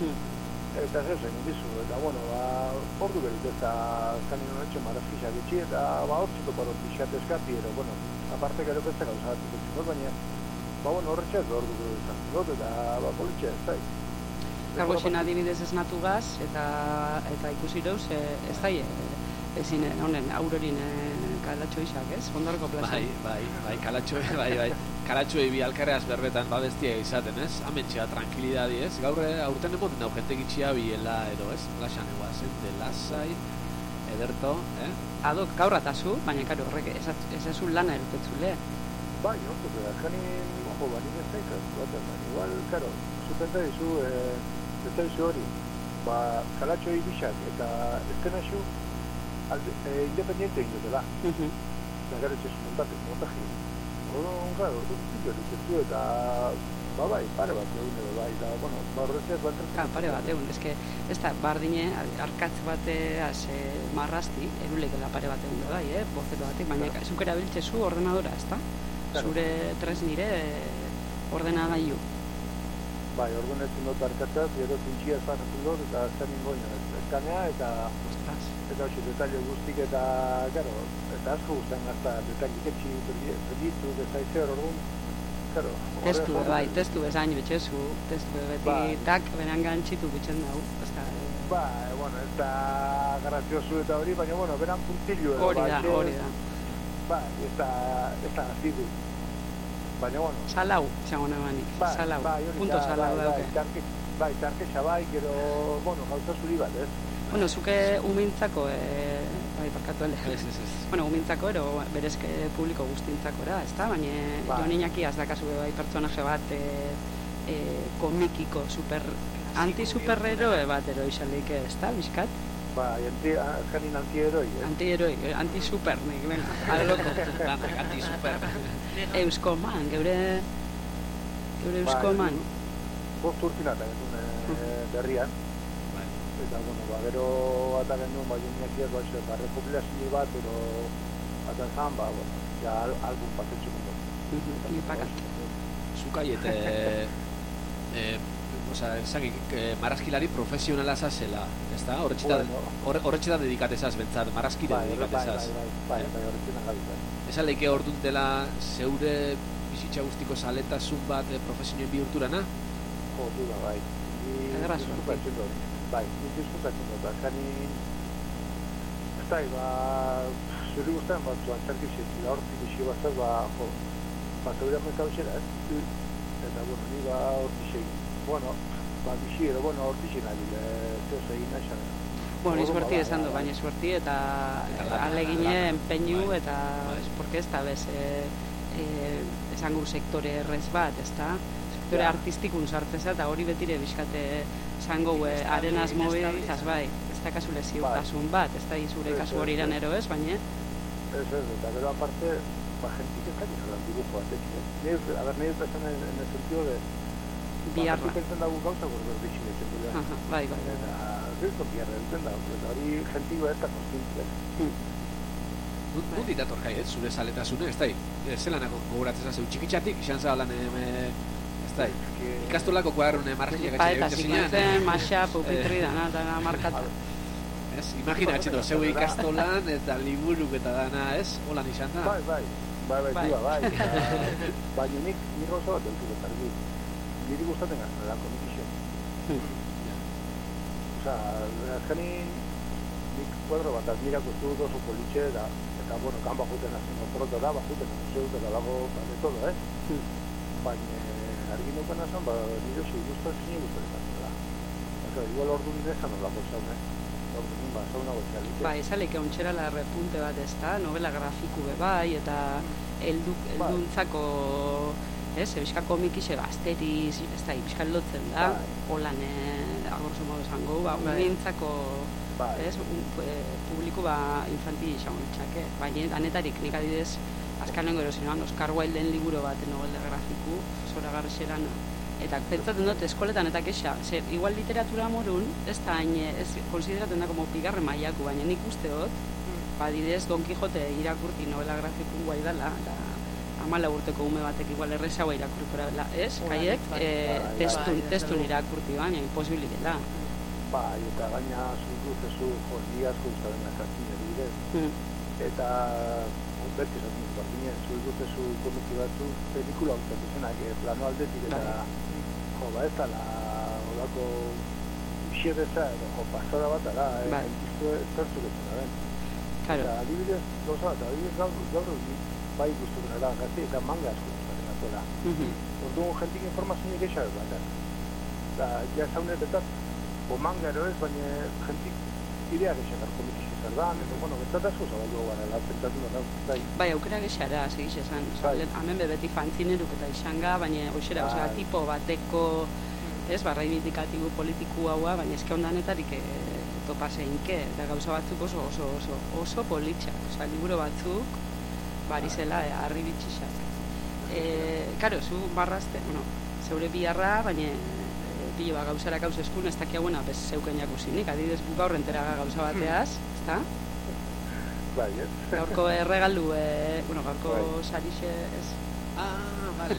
Eta zen, bizu, eta, ordu berit, eta azkanin honetxe marazkizak etxi, eta hortziko parot pixat eskapi, aparte gero beste gauza bat ikusten, baina, horretxez ordu dut, eta politxe, ez da. Kargoxen adibidez esnatu gaz, eta ikusi dauz, ez da, ezin, honen, aurorin kalatxo isak, ez? Ondarko plaza. Bai, kalatxoei bi alkarreaz berbetan babestia izaten, ez? Amentxea, tranquilidadi, ez? Gaur aurten emoten dau jentek itxia biela, edo, ez? Plaxan eguazen, de lasai, ederto, Adok, gaur atazu, baina, karo, horrek, ezazu lana erutetzule. Bai, janin, bani ez daikaz, igual, karo, zutenta dizu, ez dizu hori, kalatxo ibisak eta ezkenaxu independiente egin dutela. Eta gara etxezu montaji. Orduan, eta, bai, pare bat egun edo, bai, eta, horretzeaz bat entzat. Pare bat egun, ez da, bardine, arkatz bateaz marrazti, erulekela pare bat egun edo, bai, bozeto batek, baina zukera biltzezu ordenadora, ez da? Zure tresnire ordenagailu. Bai, orduan ez dut barkatzat, gero zintxia zanatzen dut, eta zen ingoina eskanea, eta hoxe, detalle guztik, eta, gero, eta asko guztan gazta, detalle ketxi, berditu, bezaizer, orduan, gero. Testu bezain betxezu, testu beti, tak, beran gantxitu bitxen dugu, bueno, ez da graziosu eta hori, baina, bueno, beran puntillo edo. Hori da. Ez da gazidu. Baina, bueno. Salau, izango nemanik. Salau, punto salau dauke. Bai, tarkexa bai, gero, bueno, gauza zuri bat, ez? Bueno, zuke umintzako, bai, parkatu ele. Bueno, umintzako, ero, berezke publiko guztintzakora, ez da? Baina, jo niñaki azdakazu bai pertsonaje bat komikiko anti-superheroe bat ero izalik, ez da, bizkat? Bai, azkanin anti-heroi. Anti-heroi, anti-super, nik, venga, aloko. Anti-super. Euskoman, geure Euskoman. Bost urtinata genuen berrian. Eta, bueno, gero eta genuen, joniakiak, rekopilazio bat, ero eta zan, bueno, ja album patetxo gundo. Zukaiet, marrazkilari profesionala zazela, ez da? Horretxetan dedikatezaz, bentsat, marrazkile dedikatezaz. Bai, horretxetan gabizaz. Esan leike hor dela zeure bizitza guztiko saletasun bat profesionioen bihurturana? Jo, duda, bai. Bai, nintizkupatzen dut, azkanin... Ez da, zuri guztaren bat zuan txarkizit, hortik isi bazaz, zeure amekabezera, ez? Eta, bueno, ni hortik bueno, bixi edo, bueno, hortixen ari, zehoz egin naixan. Bueno, suerti esan du, baina suerti eta alegine, empeñu, eta, porque ez da bez, esango sektore errez bat, ez da? Sektore artistikun sartzeza, eta hori betire bizkate esango arenaz mobilizaz, bai, ez da kasu leziotasun bat, ez da izure kasu hori iran ero ez, baina? Ez, eta gero aparte, gentik ez da gizan dibujo bat, nahi ez esan en el sentido de biarra. Pentzen dago gauza berdixin etzen dira. Bai. Eta zirko biarra entzen dago, eta hori gentikoa ez da konstintzea. Nun ditator jai, zure zaletasune, ez da? Zelanako gogoratzeza zeu txikitxatik, izan zabalan, ez da? Ikastolako kuadarrune marrakiak atxile eta zinetzen, maxa, pupitri dana, eta markatu. Ez, imagina atxeto, zeu ikastolan eta liburuk eta dana, ez? Holan izan da? Bai, baina nik gauza bat dut argi. Niri gustatzen gazten da, komikixo. Azkanin, nik kuadro bat admirako zu oso politxe, eta, bueno, kan bajuten azken otorota da, bajuten museu, eta dago, de todo, Baina, argi nuken azan, nire oso gustatzen da. Igual ordu nire zan olako zaune. Zauna gotxalik. Bai, esalik egon la repunte bat ez da, novela grafiku bai, eta elduntzako... Ez, ebizka komikixe gazteriz, ez da, ebizka lotzen da, holan, agorzo modu esango, umintzako, ez, publiko infantil izango ditxake. Baina, anetarik, nik adidez, azkanengo erosinoan, Oscar Wilden liburu bat novela grafiku, zora garrixeran, eta pentsatzen dut, eskoletan eta kexa, igual literatura morun, ez da, ez konsideratzen da como pigarre maiaku, baina nik uste dut, adidez, Don Quijote irakurti novela grafiku guai dela, eta 14 urteko ume batek igual errezagoa irakurkura dela, ez? Kaiek, testun irakurti baina, imposibili dela. Bai, eta gaina zuzuzezu joldi asko izan azartin edibidez. Eta, berti esatzen zuartinen, zuzuzezu komiki batzu, pelikula utzatu zenak, plano aldetik, eta, ez dala, horako, xerreza, edo, pasada bat, ala, entiztu zertzuretzen, aben. Eta, adibidez, gauza bat, adibidez gaur bai guztuken da, gazte eta manga asko guztatzen atuela. Orduan, jentik informazioa geixar bat. Eta, ja zaunetetat, manga ero ez, baina jentik idea geixar komikixo zer da, eta, bueno, bentzat asko zabaldu gara, pentsatu da. Bai, aukera geixara, segiz esan. Hemen bebeti fantzineruk eta izanga, baina, oixera, tipo bateko, ez, reivindikatibu politiku haua, baina eske ondanetarik topaseinke, eta gauza batzuk oso politxak, liburu batzuk, barizela, harri bitxixak. Karo, zu barrazte, zeure biharra, baina pilo bat gauzara gauz eskun, ez dakiaguna, bez zeuken jakusinik, adidez gu gaur entera gauza bateaz, ez da? Bai, ez? Gaurko erregalu, gaurko sarixe, ez? Vale,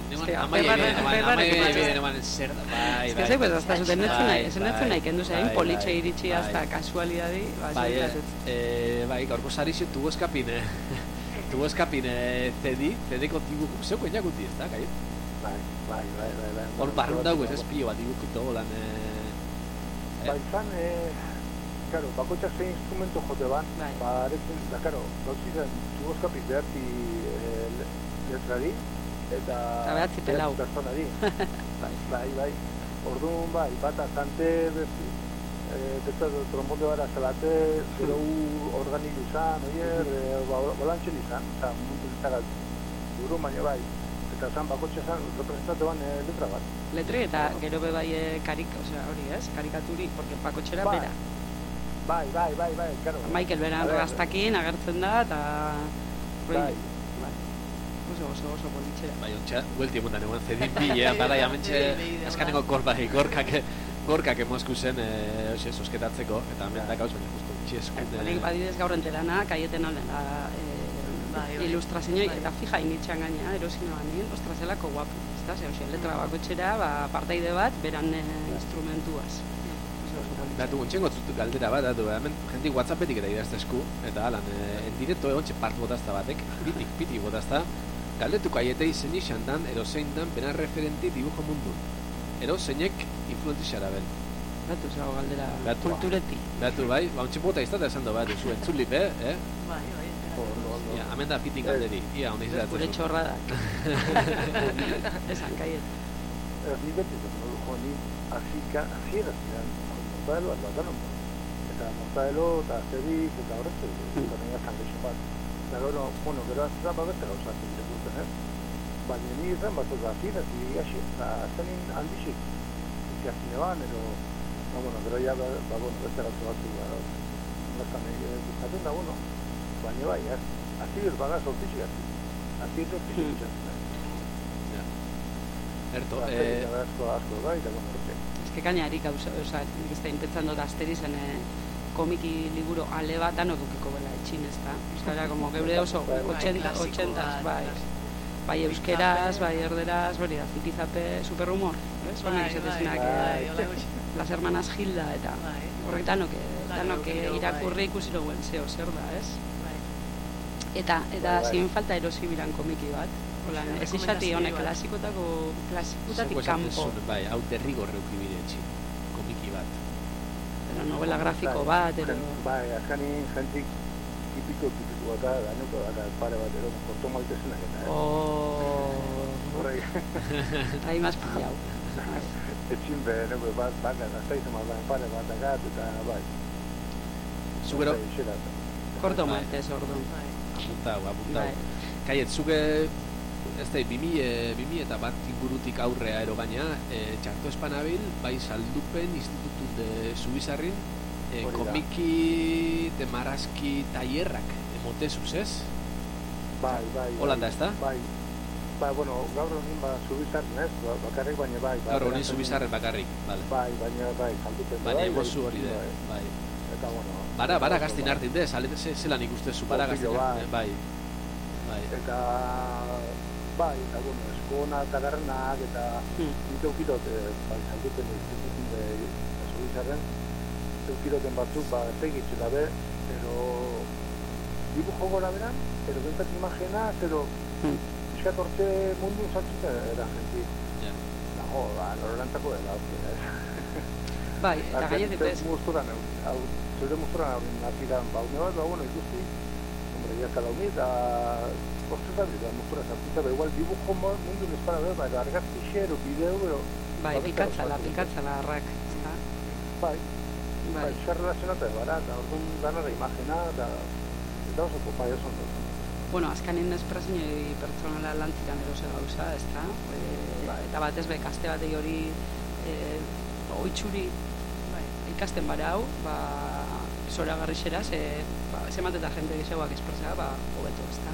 zer da, bai. Ez que zeu, ez da zuten netzu nahi kendu zein, politxe iritsi hasta kasualidadi, bai, gaurko sarixo tuvo escapine CD contigo, zeu koinak guti, ez da, kai? Bai. Hor barrun dago, ez espio bat igukuto, lan... Bai, zan, claro, bakoitzak zein instrumento jote ban, aretzen, da, claro, gauzizan, tuvo escapin beharti letrari, eta personari. Bai. Orduan, bai, bata kante besta trombonde bara zelate, zero organilu izan, oier, bolantxen izan, oza, mundu izan duro, baina bai, eta zan bakotxe zan representatu ban letra bat. Letri eta gero be bai hori ez, karikaturi, porque bakotxera bera. Bai, claro. Michael Beran gaztakin agertzen da, eta... Bai. Oso politxera. Bai, ontsa, huelti emundan egon zedin bile, bara jamentxe, azkanengo gorkak emozku zen, sosketatzeko, eta mendak hauz, baina justu txeskunde... Honek badidez gaur enterana, kaieten aldena ilustrazioa, eta fija initxan gaina, erosina banin, ostra zelako guapu, ez da, letra bakotxera, partaide bat, beran instrumentuaz. Datu, ontsengo galdera bat, hemen jentik WhatsAppetik eta idaztezku, eta alan, en directo egon txepart botazta batek, pitik botazta, galdetuko aietei zein izan dan, ero zein dan, benar referenti dibujo mundun. Ero zeinek influentixara ben. Datu zago galdera kultureti. Datu, bai, ontsen bota iztata esan do bat, duzu, entzulip, Bai. Ia, hemen da pitik galderi, ia, honi izan. Gure txorradak. Esan, kaiet. Ni beti zen, ni azieraz zidan, mortadelo bat bat danon. Eta mortadelo eta zerik eta horretze, eta nire zangexo bat. Eta gero, gero azizan bat beste gauzatzen ikusten, baina ni izan bat zoza azieraz, eta aztenin handixik, ikazine ban, gero ya, beste gauza batzu, gaztan bukaten da, baina bai, azieraz baga sortitxik azieraz sortitxik. Erto, asko bai, da ez que kainari gauza, nik ez da inpentzando da asterizen komiki liburu ale bat danok dukiko bela etxin, ez da? Euskara, como geure oso 80, bai euskeraz, bai erderaz, hori da, zipizape, superhumor, ez? Las hermanas Gilda, eta horrek danok irakurri ikusi loguen zeo zer da, ez? Eta ziren falta erosi biran komiki bat, ez izati honek klasikutatik kanpo. Bai, hau derrigorre ukibide etxi, komiki bat. Novela grafiko bat, bai, azkani jentik tipiko bat, gainoko bat, pare bat, korto maltezenak eta, horrei. Ahi maz pillau. Etxin behar, bat, aztaizen bat, pare bat, agat, eta bai. Zugero? Korto maltez, orduan. Apuntau. Kaiet, zuge, ez da, 2000 eta bat ingurutik aurrea ero baina, txarto espanabil, bai saldupen institutu de Zubizarrin, komiki de marazki taierrak emotezuz, ez? Bai. Holanda, ez da? Bai, bueno, gaur honin Zubizarren, ez? Bakarrik, baina bai. Gaur honin Zubizarren bakarrik, bale. Bai, baina saldupen. Baina emozu hori de, bai. Eta, bueno... Bara gaztin hartin dez, zelan ikustezu, bara gaztin hartin, bai. Eta, bai, eta, bueno, eskona eta garrenak, eta nite ukitot, saldupen institutu de Zubizarren, eukiroten batzuk, tegitxe dabe, pero dibujo gora beran, pero bentak imagena, pero iskat hortze mundu saltzute era jenti. Nago, nororantako dela, bai, eta gaietik ez. Zure musturan haurin naziran, baune bat, bueno, ikusti, hombre, ya cada unit, hortzetan dira, mustura saltzute, igual dibujo mundu nespara behar, argazki xero, bideo, bai, pikatzala arrak, bai, zer relazionatu ebara, eta orduan ganara imagena, eta oso kopa oso ondo. Bueno, azkanen espresinoi pertsonala lantzikan erose gauza, ez da? Eta batez be, kaste batei hori oitxuri ikasten bara hau, zora garri xera, zemat eta jente gizeuak espresea, hobeto, ez da?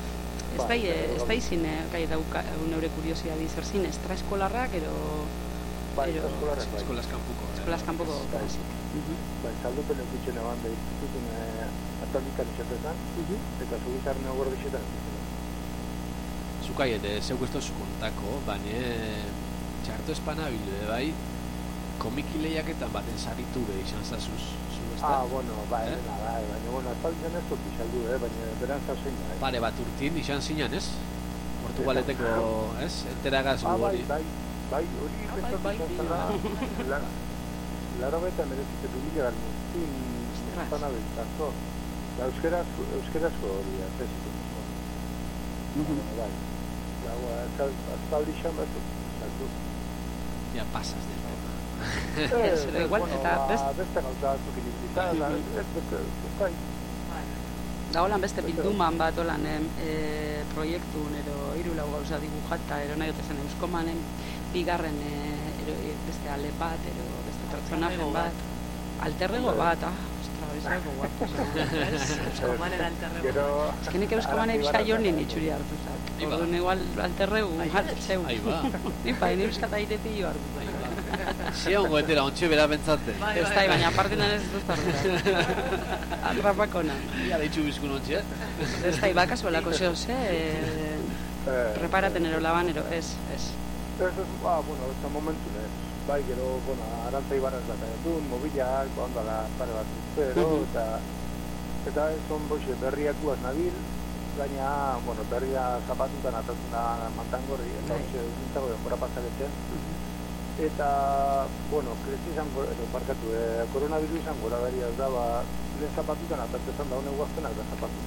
Ez da izin, gai dauka neure kuriosidadi zer zin, estraeskolarrak, Bai, eskolarrak, bai. Eskolaz kanpoko klasik. Bai, saldupen eukitxen eban da institutun Atlantikan izatetan, eta Zubizarren egor gixetan. zukaiet, zeuk ez tozu kontako, baina txarto espanabil, bai, komiki lehiaketan baten saritu be izan zazuz, zu ez da? Bueno, baina, bueno, ez izan ez dut izaldu, baina beran zauzein, Pare bat urtin izan zinan, ez? Portugaleteko, ez? Enteragaz hori. Bai, hori pentsatu izan zara, laro beta merezitu mila galmuztin, espanabiltako, euskerazko hori, atezitu. Bai, azpaldi xan batzuk, saltu. Ja pasas de broma. Pero igual, eta beste gauza batzuk inibilizada, bai. Da holan beste bilduman bat holan proiektun ero hiru lau gauza dibujata ero nahi otezen euskomanen bigarren beste ale bat ero beste pertsonaje bat alterrego bat, bizarreko guapo euskomanen alterrego es que nik euskomanen bizka joni nitxuri hartu zak orduan igual alterrego hartzeu nipa, nire euskata ireti jo hartu Zia hongo etera, ontxe bera bentzante. Ez da, baina partinan ez dut ardura. Arrapakona. Ia deitxu bizkun ontxe, Ez da, bakazuelako zeo, reparaten ero laban, ero, ez. Ez, bueno, ez da momentu, bai, gero, bueno, arantza ibarraz bat edun, mobilak, ondala, pare bat zuzero, eta ez on boxe berriakuaz nabil, gaina, bueno, berria zapatutan atatzen da mantangorri, eta hori zintzago denbora pasaretzen. Eta, bueno, kresi izango, barkatu, koronaviru izango gora da, lehen zapatutan atatzen da honen guaztenak da zapatu.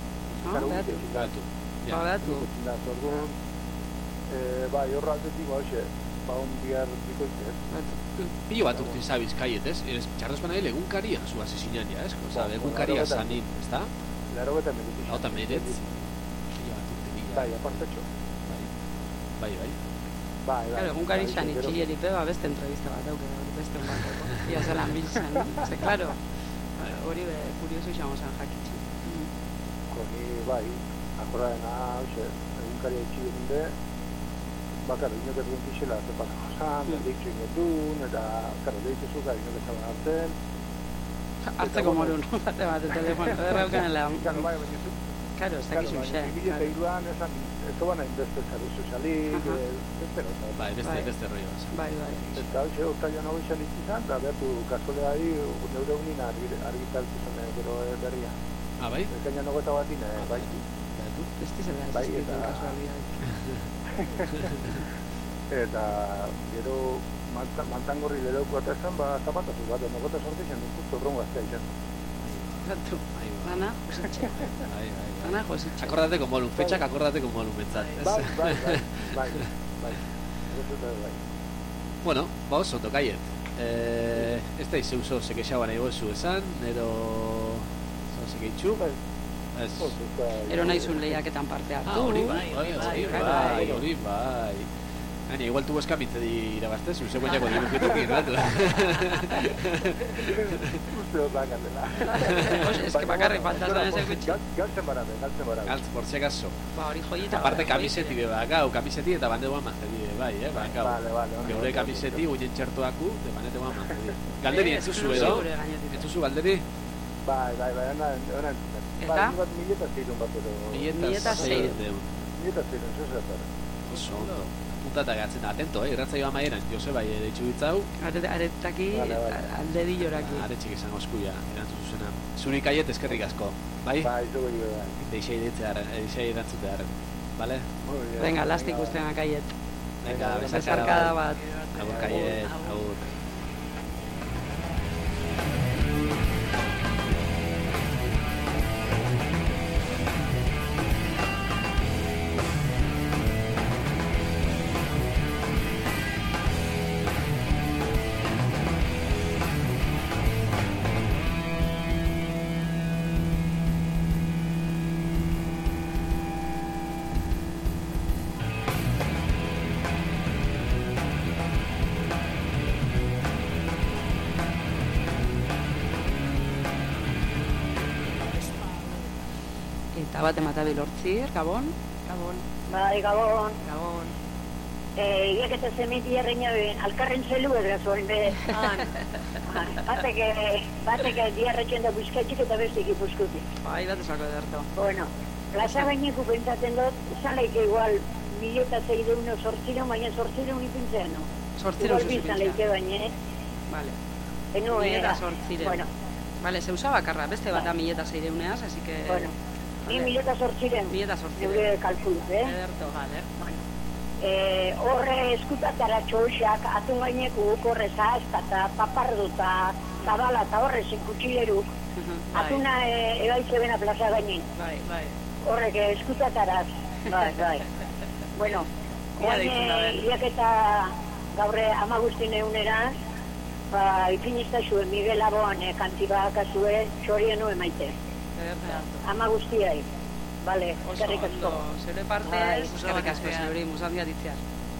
Bagatu. Orduan, bai, horra aldetik, hoxe, hon bihar bikoitzez. Pilo bat urtin zabiz kaiet, ez? Txarro espanagil egunkaria zu asesinan ja, ez? Egunkaria zanin, ez da? Laro beta meretz. Lauta meretz. Pilo bat urtin bai, apartetxo. Bai. Claro, egunkari zan itxilleri peba beste entrevista bat dauke, beste un bateko. Ia zelan biltzen, ze, claro, hori be, kurioso izango zan jakitzi. Hori, bai, akordaena, hoxe, egunkari itxilleri be, bakar, inok ez duen pixela, ze pasako zan, deitzu ingetun, eta, karo, deitzu zuka, inok ez zaban hartzen. Hartzeko morun, bate bat, telefono, erraukanela. Claro, bai, baina zu. Claro, ez dakizu xe. Eta iruan, ez da baina inbeste zaru sozialik, beste rollo. Bai. Eta hoxe, oktaioan hau izan izan, eta behatu kasualeari neure unina argitaltu zen gero berria. Bai? Ekaina nogeta batin, bai. Ez dizela ez izkitzen kasualiak. Eta gero mantangorri lereuko eta esan, zapatazuz bat, nogeta sortu izan, justo brongo aztea izan. Zatu, dana, jositxe. Dana, jositxe. Akordate con volum, fetxak akordate con volum, bentzat. Bai. Bueno, oso, tokaiet. Ez da ize uso sekexaban ego zu esan, ero... Sekeixu? Ero nahizun lehiaketan parte hartu. Hori bai. Gaina, igual tu eskamintze di irabazte, zuze guaiako dibukitukin, ratu. Ez que bakarrik faltazan ez egutxe. Galtzen barabe. Galtz, por si acaso. Hori joieta. Aparte kamiseti beba, gau, kamiseti eta bande guan maztedi, bai, gau. Vale. Geure kamiseti guien txertuaku, de bande guan maztedi. Galderi, entzuzu edo? Entzuzu galderi? Bai, ona Eta? Mileta zeirun bat edo. Mileta zeirun. Oso, puntata gatzen, atento, irratzaioa maieran, Joseba deitxu ditzau. Aretaki, alde di joraki. Aretxik izango eskuia, erantzu zuzena. Zunik aiet eskerrik asko, bai? Bai, zugu jo, bai. Deixei erantzutearen, bale? Venga, lastik ustean akaiet. Venga, besarkada bat. Agur kaiet, agur. Bat ematabil hortzir, Gabon? Bai, Gabon. Iak eta zemiti erreina ben, alkarren zelu edrazoen be. Bateke diarretxen da buizkatxik eta beste egipuzkutik. Bai, bat esako edarto. Bueno, plaza baineko pentsatzen dut, zalaik igual 1.600 baina 800 ipintzen, no? 800 Igual bizan leike baina, Vale. Eno era. 1.800. Bueno. Vale, zeusa bakarra, beste bat da 1.600, así que... Bueno, ni 1.800. 1.800. Gure kalkuluz, Ederto, vale. Horre eskutatara txoxak, atun gaineko horre zahaztata, paparduta, zabala eta horre zinkutxileruk. Atuna ebaitze bena plaza gainin. Bai. Horrek eskutataraz. Bai. Bueno, iak eta gaurre Amagustin eguneraz, ipinizta zuen Miguel Aboan kantibak azue txorienu emaite. Amagustiai. Vale, eskerrik asko. Zure parte, eskerrik asko, zeuri, musandia ditziar.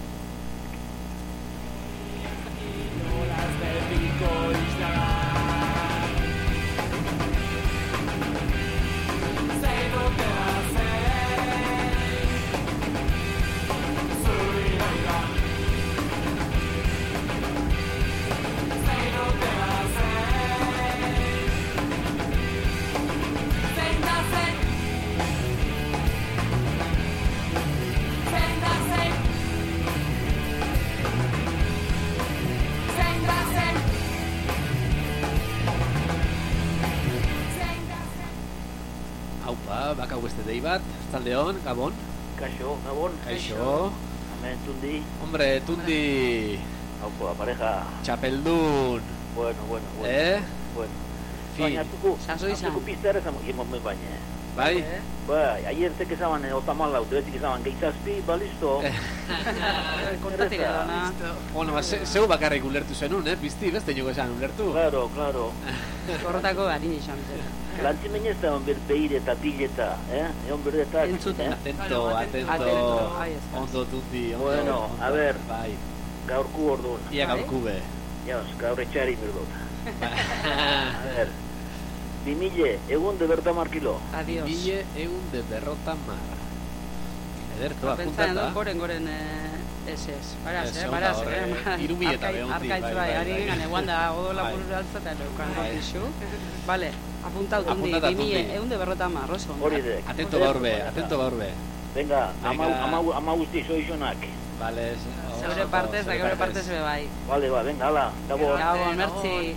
Baka beste dei bat, Zaldeon, Gabon. Kaixo, Gabon. Kaixo. Hemen Tundi. Hombre, Tundi. Haupo, pareja. Txapeldun. Bueno. Bueno. Fin. Hartuko pizter ez amon baina. Bai? Bai, aiertek ezaban otamalau, debetik ezaban gehitazpi, listo. Kontatik edona. Bueno, zeu bakarrik ulertu zenun, pizti, beste niogo esan ulertu. Claro. Horretako harin izan. Lantzimen ez da beire eta pileta, egon berdetak. Entzuten. Atento. Ondo Tundi. Bueno, a ver. Bai. Gaurku orduan. Ia gaurku be. Gaur etxari berdot. A ver. 2000 egun de bertamar kilo. Adiós. 2000 egun de berrotamar. Ederto, apuntata. Goren ez. Baraz. Irumi eta behonti. Arkaitz bai, ari gengan eguan da odola burura altzata leukan gotixu. Vale, apuntau Tundi, 2000 egun de berrotamar, oso. Hori dek. Atento gaur be. Venga, ama guzti soizonak. Vale. Zeure partez, da geure partez be bai. Vale, venga, hala. Gabon, merci.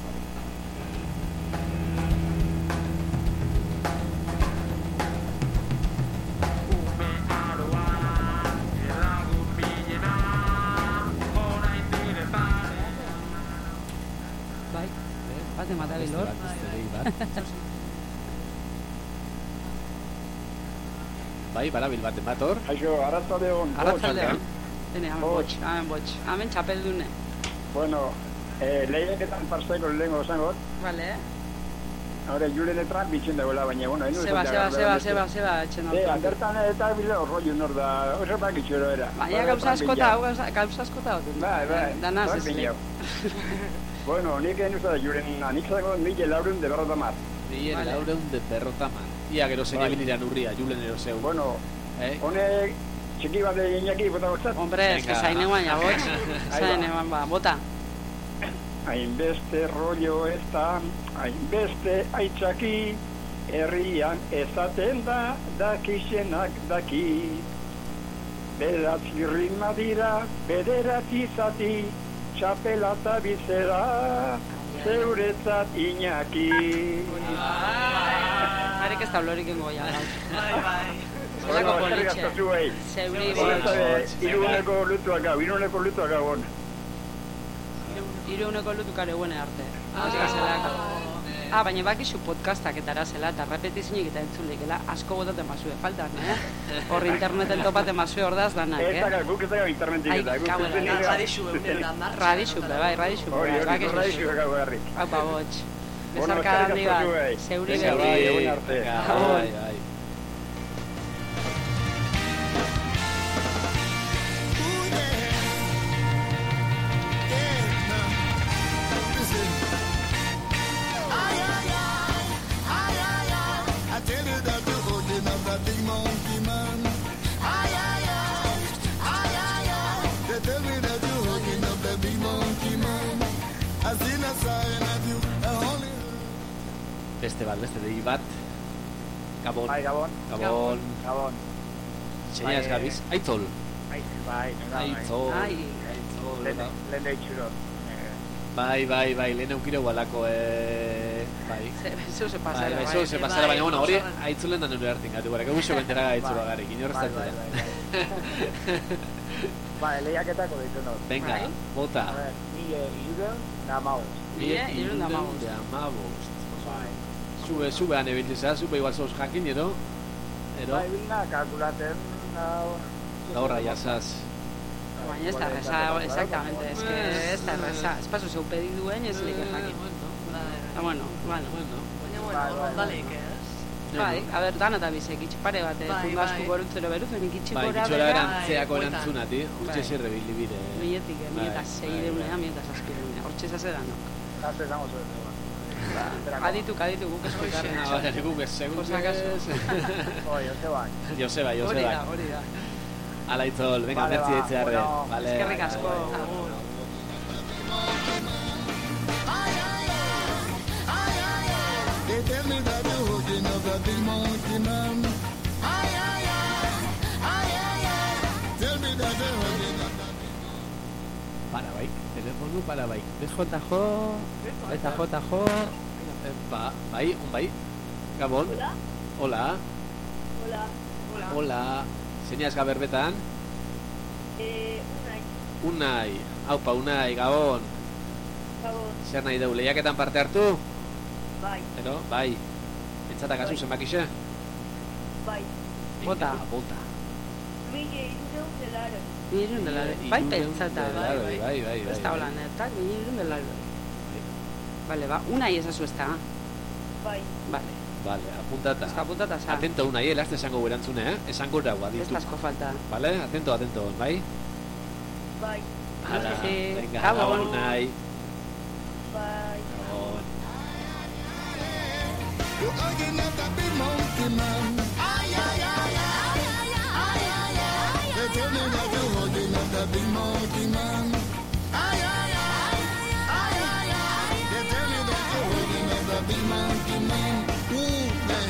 Bate matabilor. Bai, barabil baten bator. Aixo, arratzaldeon. Hemen botx. Hemen txapeldune. Bueno, lehiaketan parzeko lehenko zangot. Vale. Hore, julenetrak bitxen dagoela, baina, bueno, Seba, etxen hau. Andertan eta bile horroi unor da, oso bakitxero era. Baina gauza askota. Bai. Danaz ez lehik. Bueno, nik egin usta da juren, nik zago 1.400 de berrotamar. 1.400 de berrotamar. Ia gero zein ebiliran urria, julen ero zeu. Bueno, honek txiki bat egin jaki, bota gozat? Hombre, ez que zain eguan ja, botx. Zain eguan ba, bota. Hainbeste rollo ez da, hainbeste aitzaki, herrian ezaten da, dakixenak daki. Beratzi ritma dira, bederatzi zati, txapela eta bizera, zeuretzat Iñaki. Harek ez tablorik ingo ya. Bueno, eskerrik asko zuei. Zeuri iruneko lutuak gau. Iruneko lutukare guene arte. Baina bakizu podcastak eta arazela eta repetizinik eta entzulikela asko botaten mazue faltan, Hor interneten topaten mazue hordaz danak, Guk ez dago internetik eta. Radixupe, bai. Radixupe gau garrik. Aupa, botx. Bezarka handi bat. Zeuri berri. Egun arte. Bai. Beste dei bat. Gabon. Bai, Gabon. Txenia ez gabiz, Aitzol. Bai, Aitzol. Lehen eitxurot. Bai, lehen eukire gualako, bai. Bezu se pasara, bai. Bezu se pasara, baina, bueno, hori Aitzolen da nire hartin gatu, gara, gauzo bentera Aitzula garik, inorreztatu da. Bai, lehiaketako ditu not. Venga, bota. A ver, iruden da amabost. Iruden da amabost. Zube han ebiltzea, zube igual zoz jakin, ero? Bai, bilna, kalkulaten, gaurra jasaz. Baina ez da reza, exactamente, es que ez da reza. Ez paso zeu pediduen, ez leke jakin. Bueno. Ondalik, ez? Bai, a ber, dan eta bizek, itxipare bat, fundazku borutzero beruz, enik itxikora bera. Bai, itxikora erantzeako erantzunati, urtxe zirre bilibide. Milletik, 1600, 1700, hortxe zazedan, no? Zase zango zuen. Aditu guk eskuitarren. Guk ez, segun ez. Joseba. Hori da. Ala Itzol, venga, merci eitzearre. Eskerrik asko. They tell me that you're hooking up a big monkey man. Tell me that you're hooking up a big monkey. Parabaik, telefonu parabaik. Eta JJ. Bai. Gabon. Hola. Hola. Zeniaz gaberbetan? Unai. Haupa, Unai, Gabon. Zer nahi dugu, lehiaketan parte hartu? Bai. Ero, bai. Entzatak azu zenbakixe? Bai. Bota. 1.200 delare. Bai, pentsata. Bai. Ez da holan, eta 1.200 delare. Vale, ba, Unai esazu ez da. Bai. Vale, apuntata. Está apuntata, sa. Atento, Unai, elazte esango berantzune, Esango dagoa ditu. Ez asko falta. Vale, atento, bai? Bai. Hala, venga, Gabon. Unai. Bai. Gabon. You're hugging up a big monkey man. They tell me that you're hugging up a big monkey man. They tell me that you're hugging up a big monkey man. Ooh, man.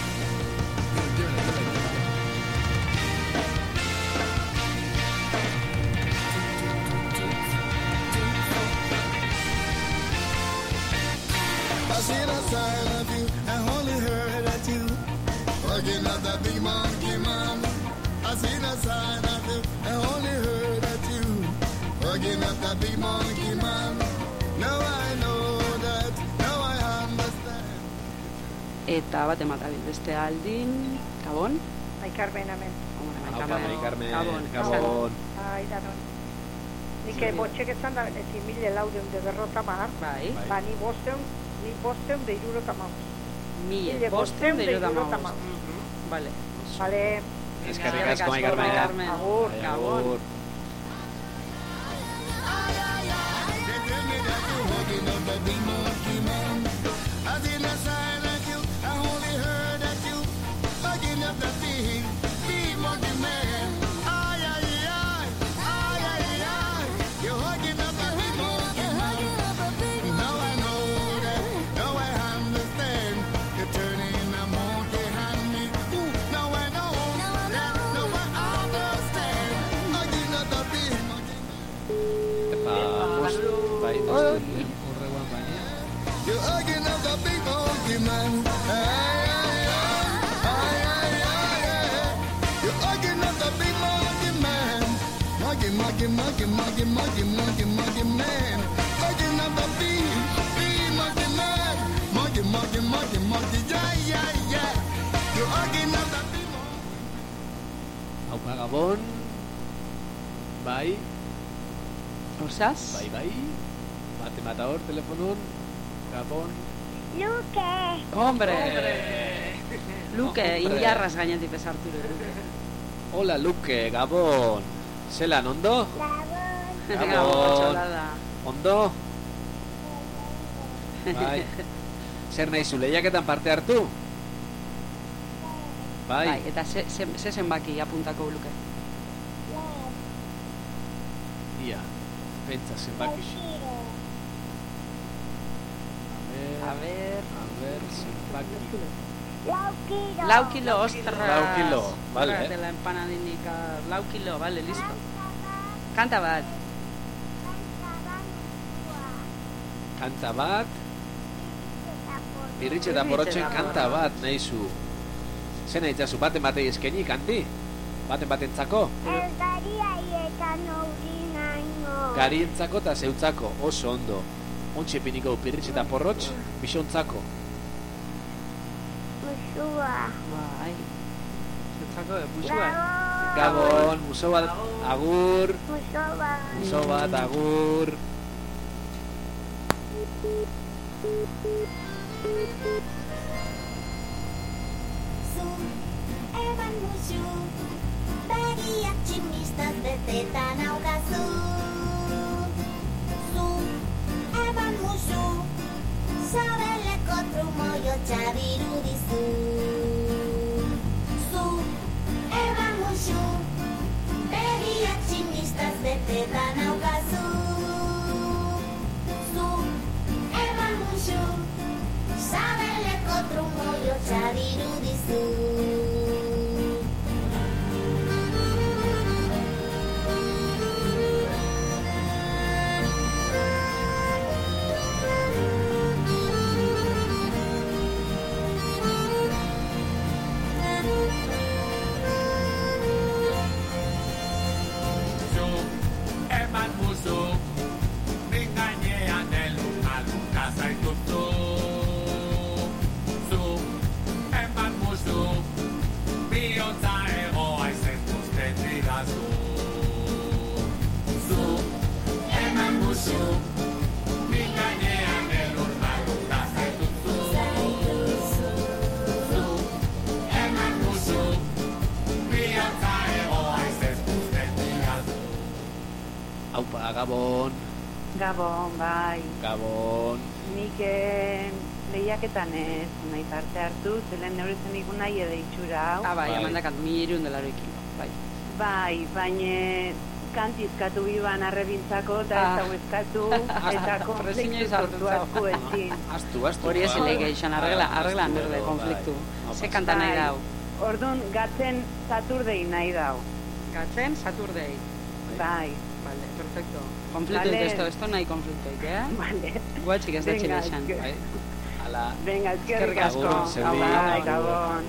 I seen a sign of you, I only heard at you. Hugging up that big monkey man. I seen a sign of you, I only heard at you. Hugging up that big monkey man. Now I know that, now I understand. Eta bat ematabil beste aldin, Gabon? Aikarmen hemen. Gabon. Ai, danon. Nik botxek esan da, ez 1.450 mar. Bai. Ba, ni bosteun de irurota maus. 1.450 maus. Vale. Eskerrik asko, Aikarmen. Agur, Gabon. They tell me that you're hugging up that big monkey man. I seen a sign of you, I only heard that you hugging up that big monkey man. Ay, ay, ay, ay, ay, ay. You're hugging up that big monkey man. Now I know that, now I understand. You're turning a monkey on me. Ooh, now I know that, now I understand. Hugging up that big monkey Bai, horreguan baina. You're hugging up the big monkey man. You're hugging up the big monkey man. Monkey man. Hugging up the big monkey man. Monkey, yeah. You're hugging up the big monkey. Haupa, Gabon. Bai. Osas? Bai. Bate mata hor, telefonon. Gabon. Luke. Hombre. Luke, injarraz gainetik bezartu Luke. Hola, Luke, Gabon. Zelan, ondo? Gabon. Ondo? Bai. Zer nahi zu, lehiaketan parte hartu? Bai. Eta ze zenbaki apuntako Luke? Ia, pentsa zenbaki. A ver, zenbaki. Lau kilo, ostras. 4 kilo, vale. De la empanadinica, 4 kilo, vale, listo. Kanta bat. Kanta bat. Pirritxe eta porrotxen kanta bat, nahizu. Zena itzazu, baten eskeni, kanti? Batentzako? Garientzako eta zeutzako, oso ondo. Ontxe piniko pirritxe eta porrotx, bisontzako. Musua. Bai. Zeutzako, musua. Gabon, muso bat, agur. Muso bat, agur. Eban musu, begiak tximistaz betetan augazu. Eban musu, sabeleko trumoio txabiru dizu. Eban musu, begiak tximistaz betetan augazu. Eban musu, sabeleko trumoio txabiru dizu. Aupa, Gabon. Gabon, bai. Gabon. Nik lehiaketan ez nahi parte hartu, zelen neurezen ikun nahi edo itxura hau. Bai, amandakat, 1.200 kilo, bai. Bai, baina kantizkatu biban arrebiltzako eta ez hau eskatu, eta konfliktu sortu asko ezin. Astu. Hori ez elege izan, arreglan berde konfliktu. Ze kanta nahi dau? Orduan, gatzen Saturdei nahi dau. Gatzen Saturdei? Bai. Vale, perfecto. Konfliktu esto nahi konfliktu, Vale. Guatxik ez da txile esan. Ala. Venga, eskerrik asko. Bai, Gabon.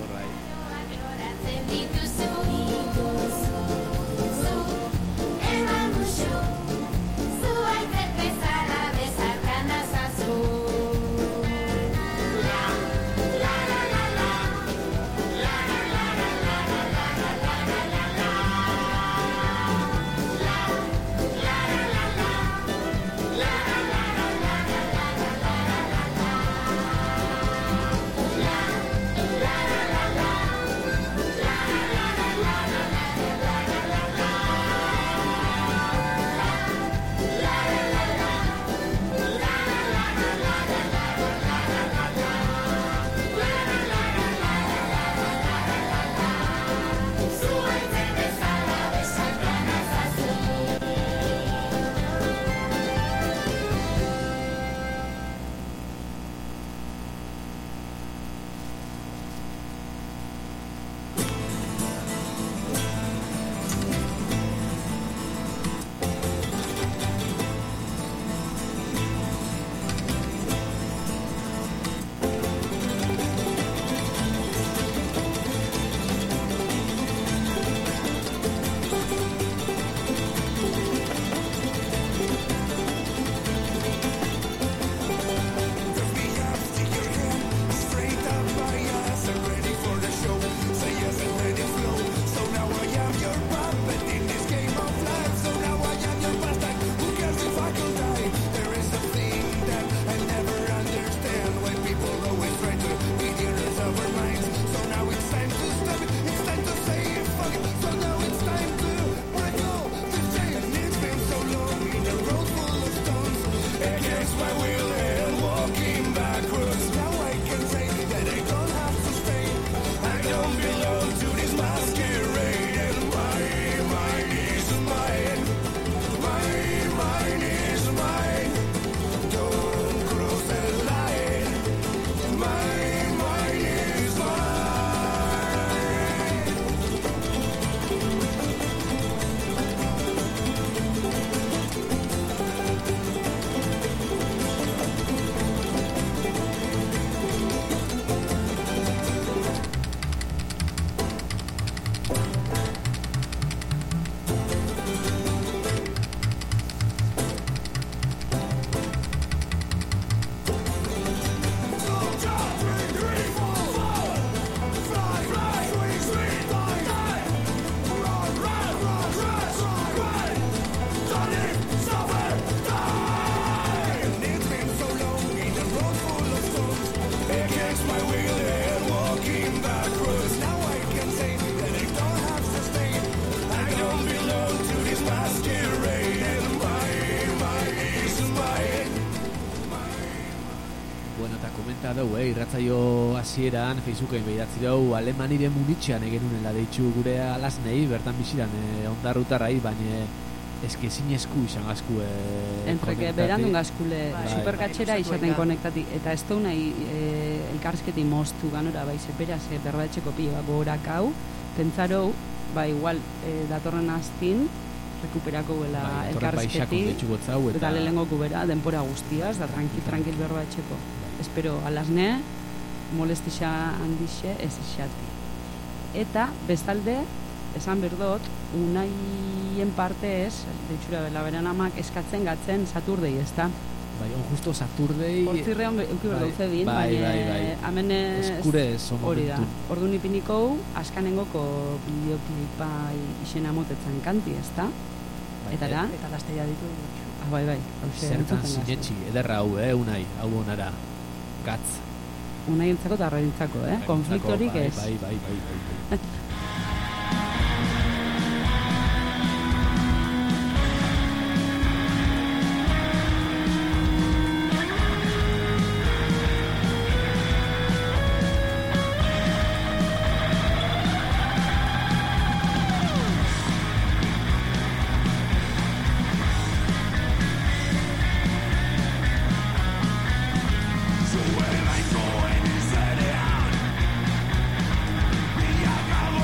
my wheel head walking backwards. Now I can say that I don't have sustain. I don't belong to this masquerade. And my is mine. Bueno, eta komenta dugu, irratzaio hasieran Facebooken behiratzi dugu Alemaniren Munitxean egenunela deitxu gure alasnei, bertan biziran ondarrutarrai, baina eske zinezku izan gazku Entreke berandun gazkule superkatxera izaten konektati, eta ez du nahi elkarrizketi moztu ganora, bai, beraz, berdatxeko pioa gogorak hau, pentsarou, ba, igual, datorren astin, rekuperako gela elkarrizketi, eta lehengo kubera, denpora guztiaz, da tranquil berdatxeko. Espero, alasne, molestixa handixe ez isati. Eta, bestalde, esan berdot, unaien partez, deitxura bela beran amak eskatzen gatzen Saturdei, ezta? Bai, justo Saturdei... Hortzirrean euki berdauze din, bai. Hemen eskure hori da. Ordu nipinikou, askanengoko bideoklipa izena motetzen kanti, ezta? Etara? Eta gazteia ditu. Bai. Zertan sinetxi, ederra hau, unai, hau onara. Gatz. Unai entzako eta arrarintzako, konfliktorik ez. Bai. Acabo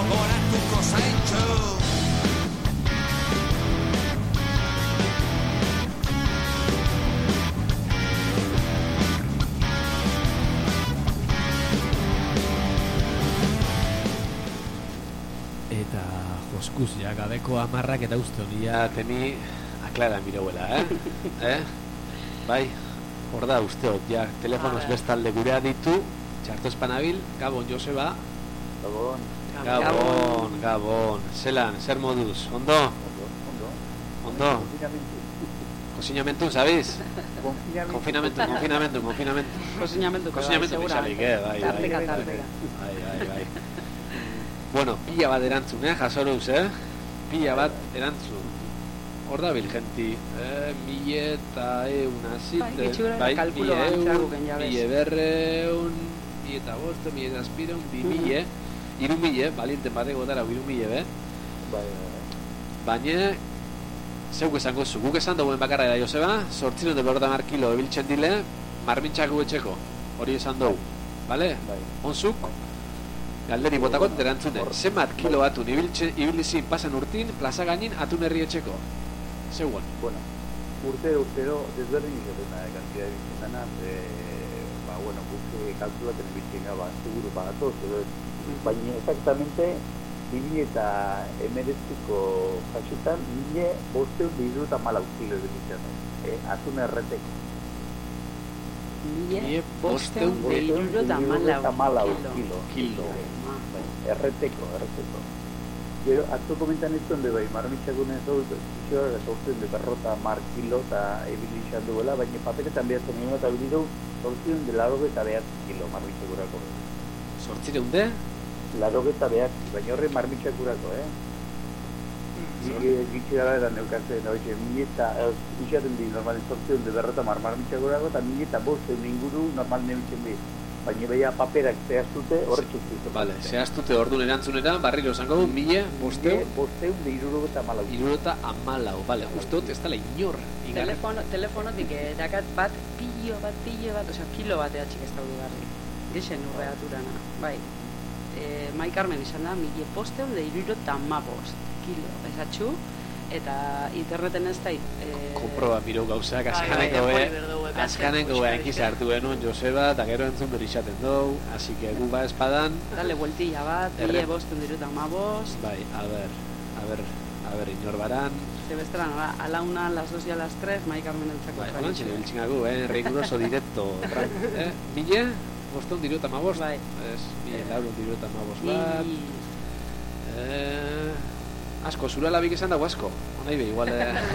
gogoratuko zaitxo. Eta joskuz ja gabeko amarrak eta uste honia teni aklara mireuela, Bai, hor da usteot, ja, telefonoz bestalde gurea ditu, txarto espanabil, Gabon, Joseba. Gabon. Zelan, zer moduz, ondo? Ondo. Kozinamentu, sabiz? Konfinamentu. Kozinamentu pixalik, bai. Bai. Bueno, pila bat erantzun, jasoruz, Pila bat erantzun. Hor da bil genti, 1.100 azite, bai, 1.100, 1.200, 1.500, 1.700, 2.000, 3.000, balienten bateko dara 3.000, Baina, zeuk esango zu, guk esan dagoen bakarra era Joseba, 850 kilo ebiltzen dile, marmintxak etxeko, hori esan dugu, bale? Onzuk, galderi botakot erantzune, zenbat kilo atun ibilizin pasan urtin, plaza gainin atun herri etxeko. Zegoen? Bueno, urtero desberdin izaten da, kantidad ibiltzen dana, guk kalkulaten ibiltzen gaba, seguro pagatoz, baina exactamente 2019ko jasetan 1.514 kilo ibiltzen da, atun erreteko. 1.514 kilo. Erreteko. Gero, atzo komentan ez donde bai, marmitxakune ez dut, zizioa sortzen de berrota mar kilo eta ebilizan duela, baina paperetan behatzen nio eta bilidu sortzen de larogeta kilo marmitxakurako. Sortzireun de? Larogeta baina horre marmitxakurako, Gitxera eran neukatzen, isaten di normalen sortzen de berrota marmitxakurako eta 1.500 inguru normal nebitzen di. Baina beha paperak zehaztute horretxuk ditu. Vale, zehaztute orduan erantzunera, barriro esango du, 1.514. 514, vale, usteot ez dala inor. Telefonotik erakat bat, pilo bat, osea, kilo bat eatxik ez daudu garri. Gixen urreaturana, bai. Mai Carmen izan da, 1.515 kilo, esatxu, eta interneten ez da... Komproba mirau gauzak, azkanengo enkiz hartu genuen Joseba, eta gero entzun duri izaten dugu, así que gu ba espadan... Dale vueltilla bat, 1.515... Bai, a ver, inor baran... Zebestera, nola, a la 1, a las 2 y a las 3, Mai Carmen entzako... Bai, holan txene biltxingagu, riguroso directo, 1.515 Bai. 1.415 bat... Asko, zura labik esan dago asko. Nahi be, igual...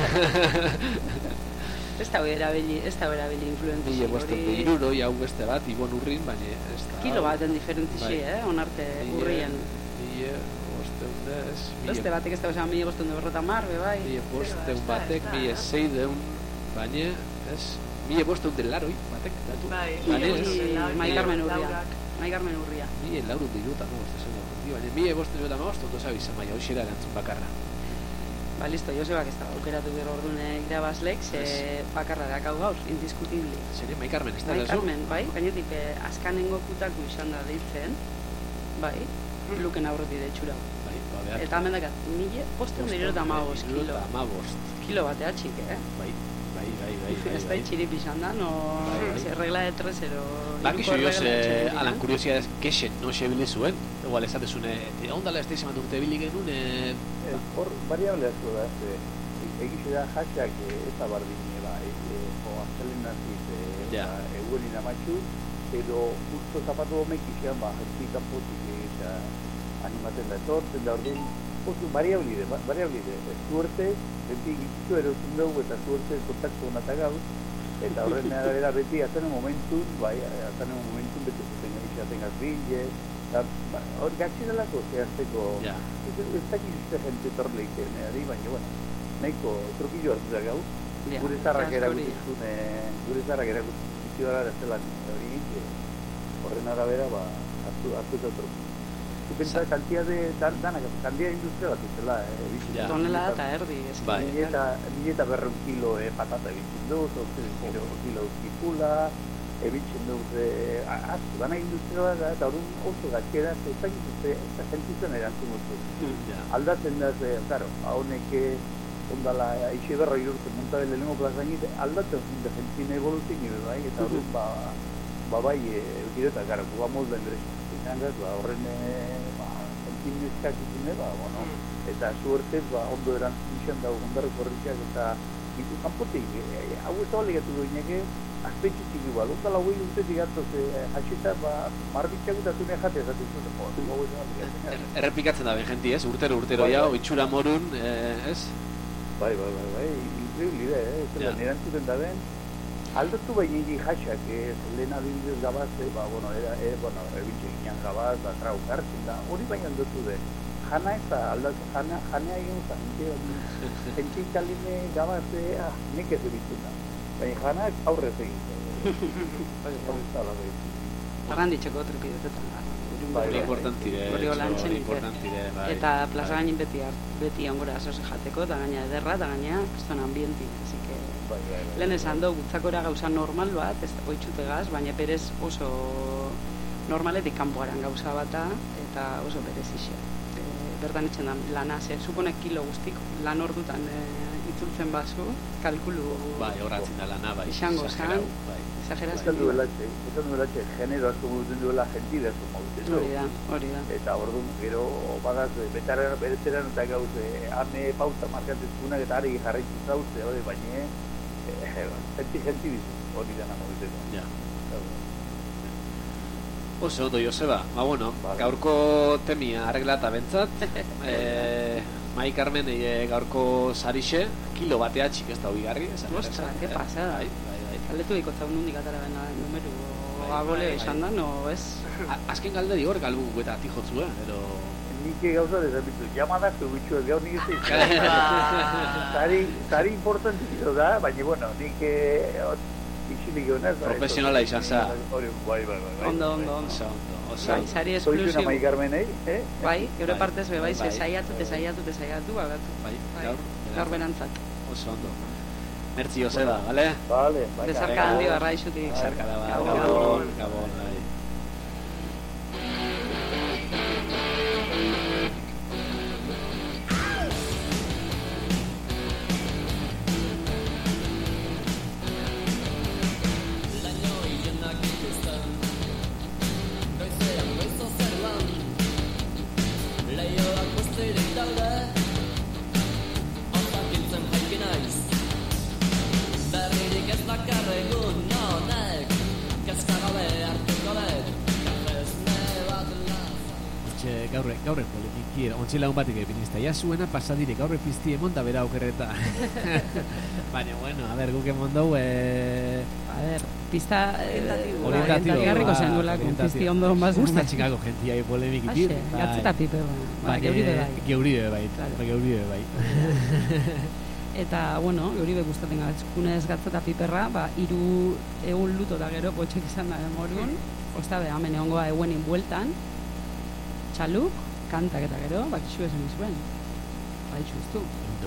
Ez da berabili influenzi. Mille bosten de iruro, jau beste bat, ibon urrin, baina ez da... Kilo baten diferentzi, onarte urrien. Mille bosten dez... Beste batek ez da, oza, mille bosten de berrota marbe, bai. Mille bosten batek, mille zeideun, baina ez... Mille bosten de laroi batek, datu. Mai Carmen urria. Mille laurun de iruta, no, ez da. Baina, mille bosten iruta magostu, ondo zabiz, maia, hoxera erantzun bakarra. Ba, listo, Josebak ez da, aukeratu bero ordune irabazlek, bakarra dakau gaur, indiskutibli. Zene, Mai Carmen, ez da Mai Carmen, bai, gainetik azkanengo kutako izan da deitzen, bai, luken aurreti deitxura. Bai, eta hemen dakat, 1.515 kilo. Kilo batea txik, Bai. Ez da itxirip izan da, no... Regla de 3-0... Bakizu joz, alan kuriosidades, kexen no xebile zuen? Igual esatezune, ondala ez teizemat urte bilik genuen... Hor, variable asko da, egizu da jaxak ez da bardine, aztelen naziz, eguen inamatxu, edo justo zapatu homek izan, jertzik apotik animaten da etortzen da ordin, variable, suerte, beti egizu erotzen dugu eta suerte kontaktu honata gauz, eta horren arabera beti azaren momentun, beti zuten egizaten gazbile, hor gatxiralako zehazteko, ez dakizte jente torleiken, baina, bueno, nahiko trukillo hartu da gauz, gure zarrak erakutizio gara zelan hori horren arabera, hartu eta trukillo. Pensa cantidad de cantidad industrial bat zela, tonelada eta erdi, Ni eta 200 kilo patata egiten du, 8 kilo kipula, ebitzen dut, bana industria bat da, eta orduan oso gatxera, eta sentitzen erantzun dut. Aldatzen da, claro, honek ondala ixe berra irurtzen montabel lehenko plazainit, aldatzen zinte jentzine evoluzin nire, bai, eta orduan, bai, eukireta, gara, guba molda endrezak, horren, jentzine izune, bueno, eta suertez, ondo erantzun izan dago gondarreko horretxak, eta kanpotik, hau ez da olegatu duineke, azpetxe txiki bat, ondala hoi urtetik atoz, hasita, marbitxak eta zune jate esaten zuen, Errepikatzen da ben jenti, ez? Urtero, ja, oitxura morun, ez? Bai, increíble da, zelan erantzuten da ben, aldatu baina hiri jaxak, lehen adibidez gabaz, ebintxe ginean gabaz, trau gartzen da, hori baina aldatu den. Jana eta aldatu, janea egin zan, jentxik kaline gabaz, nek ez ebitzen da. Baina janak aurrez egiten. Arranditxeko trepidetetan da. Hori importantire. Eta plaza gainin beti ongora asoze jateko, eta gaina ederra, eta gaina kriston ambienti. Así que, lehen esan dugu, gutzakora gauza normal bat, ez oitxutegaz, baina perez oso normaletik kanpoaran gauza bata, eta oso berez ixe. Bertan etxen da lana, suponek kilo guztik lan ordutan itzultzen bazu, kalkulu... Bai, horatzen da lana, bai. Izango zan, exagerazio. Esan duelatxe, genero asko moduten duela, jentide asko moduten. Hori da. Eta orduan, gero, badaz, beretzeran eta gauz, hame pauta markantezkunak eta aregi jarraitzen zauze, baina, jenti dizu, hori dana moduten. Ja. Oso ondo, Joseba. Bueno, gaurko temia arreglata bentzat. Mai Carmen gaurko sarixe, kilo batea txik ez da oigarri. Ostra, que pasada. Galdetu diko zaun hundik atara bena numeru agole esan da, no, ez? Azken galde digor galbu eta tijotzu, ero... Nik gauza dezabitu, llamadak bitxu ez gau nik ez zari importantizio da, baina, bueno, nik ixilik egonaz. Profesionala izan za. Ondo. Sari esklusiu. Soizuna Mai Carmenei, Bai, eure partez be, bai, saiatu, abatu. Bai, gaur berantzat. Oso ondo. Merci, Joseba, vale? Vale. Bezarka handi barra isutik. Bezarka da, Gabon. Gaurre polemiki ontsi lagun batik epinizta. Ja zuena pasadire, gaurre pizti emon da bera aukerreta. Baina, bueno, a ver, guk emon dau... A ver, pista... Orientatibo. Garriko zen duelako, pizti ondo honbaz. Gusta txikako jentia polemiki tir. Gatzeta pipe, geuribe bai. Eta, bueno, geuribe gustaten gatzkunez gatzeta piperra, hiru egun luto da gero potxek izan da morun. Ostabe, hemen egongoa eguenin bueltan. Txaluk, kantak eta gero, bakitxu esan izuen. Baitxu iztu.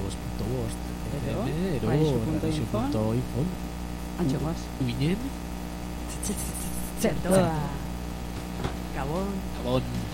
Baitxu.info. Antxegoaz. Uinen. Txertoa. Gabon.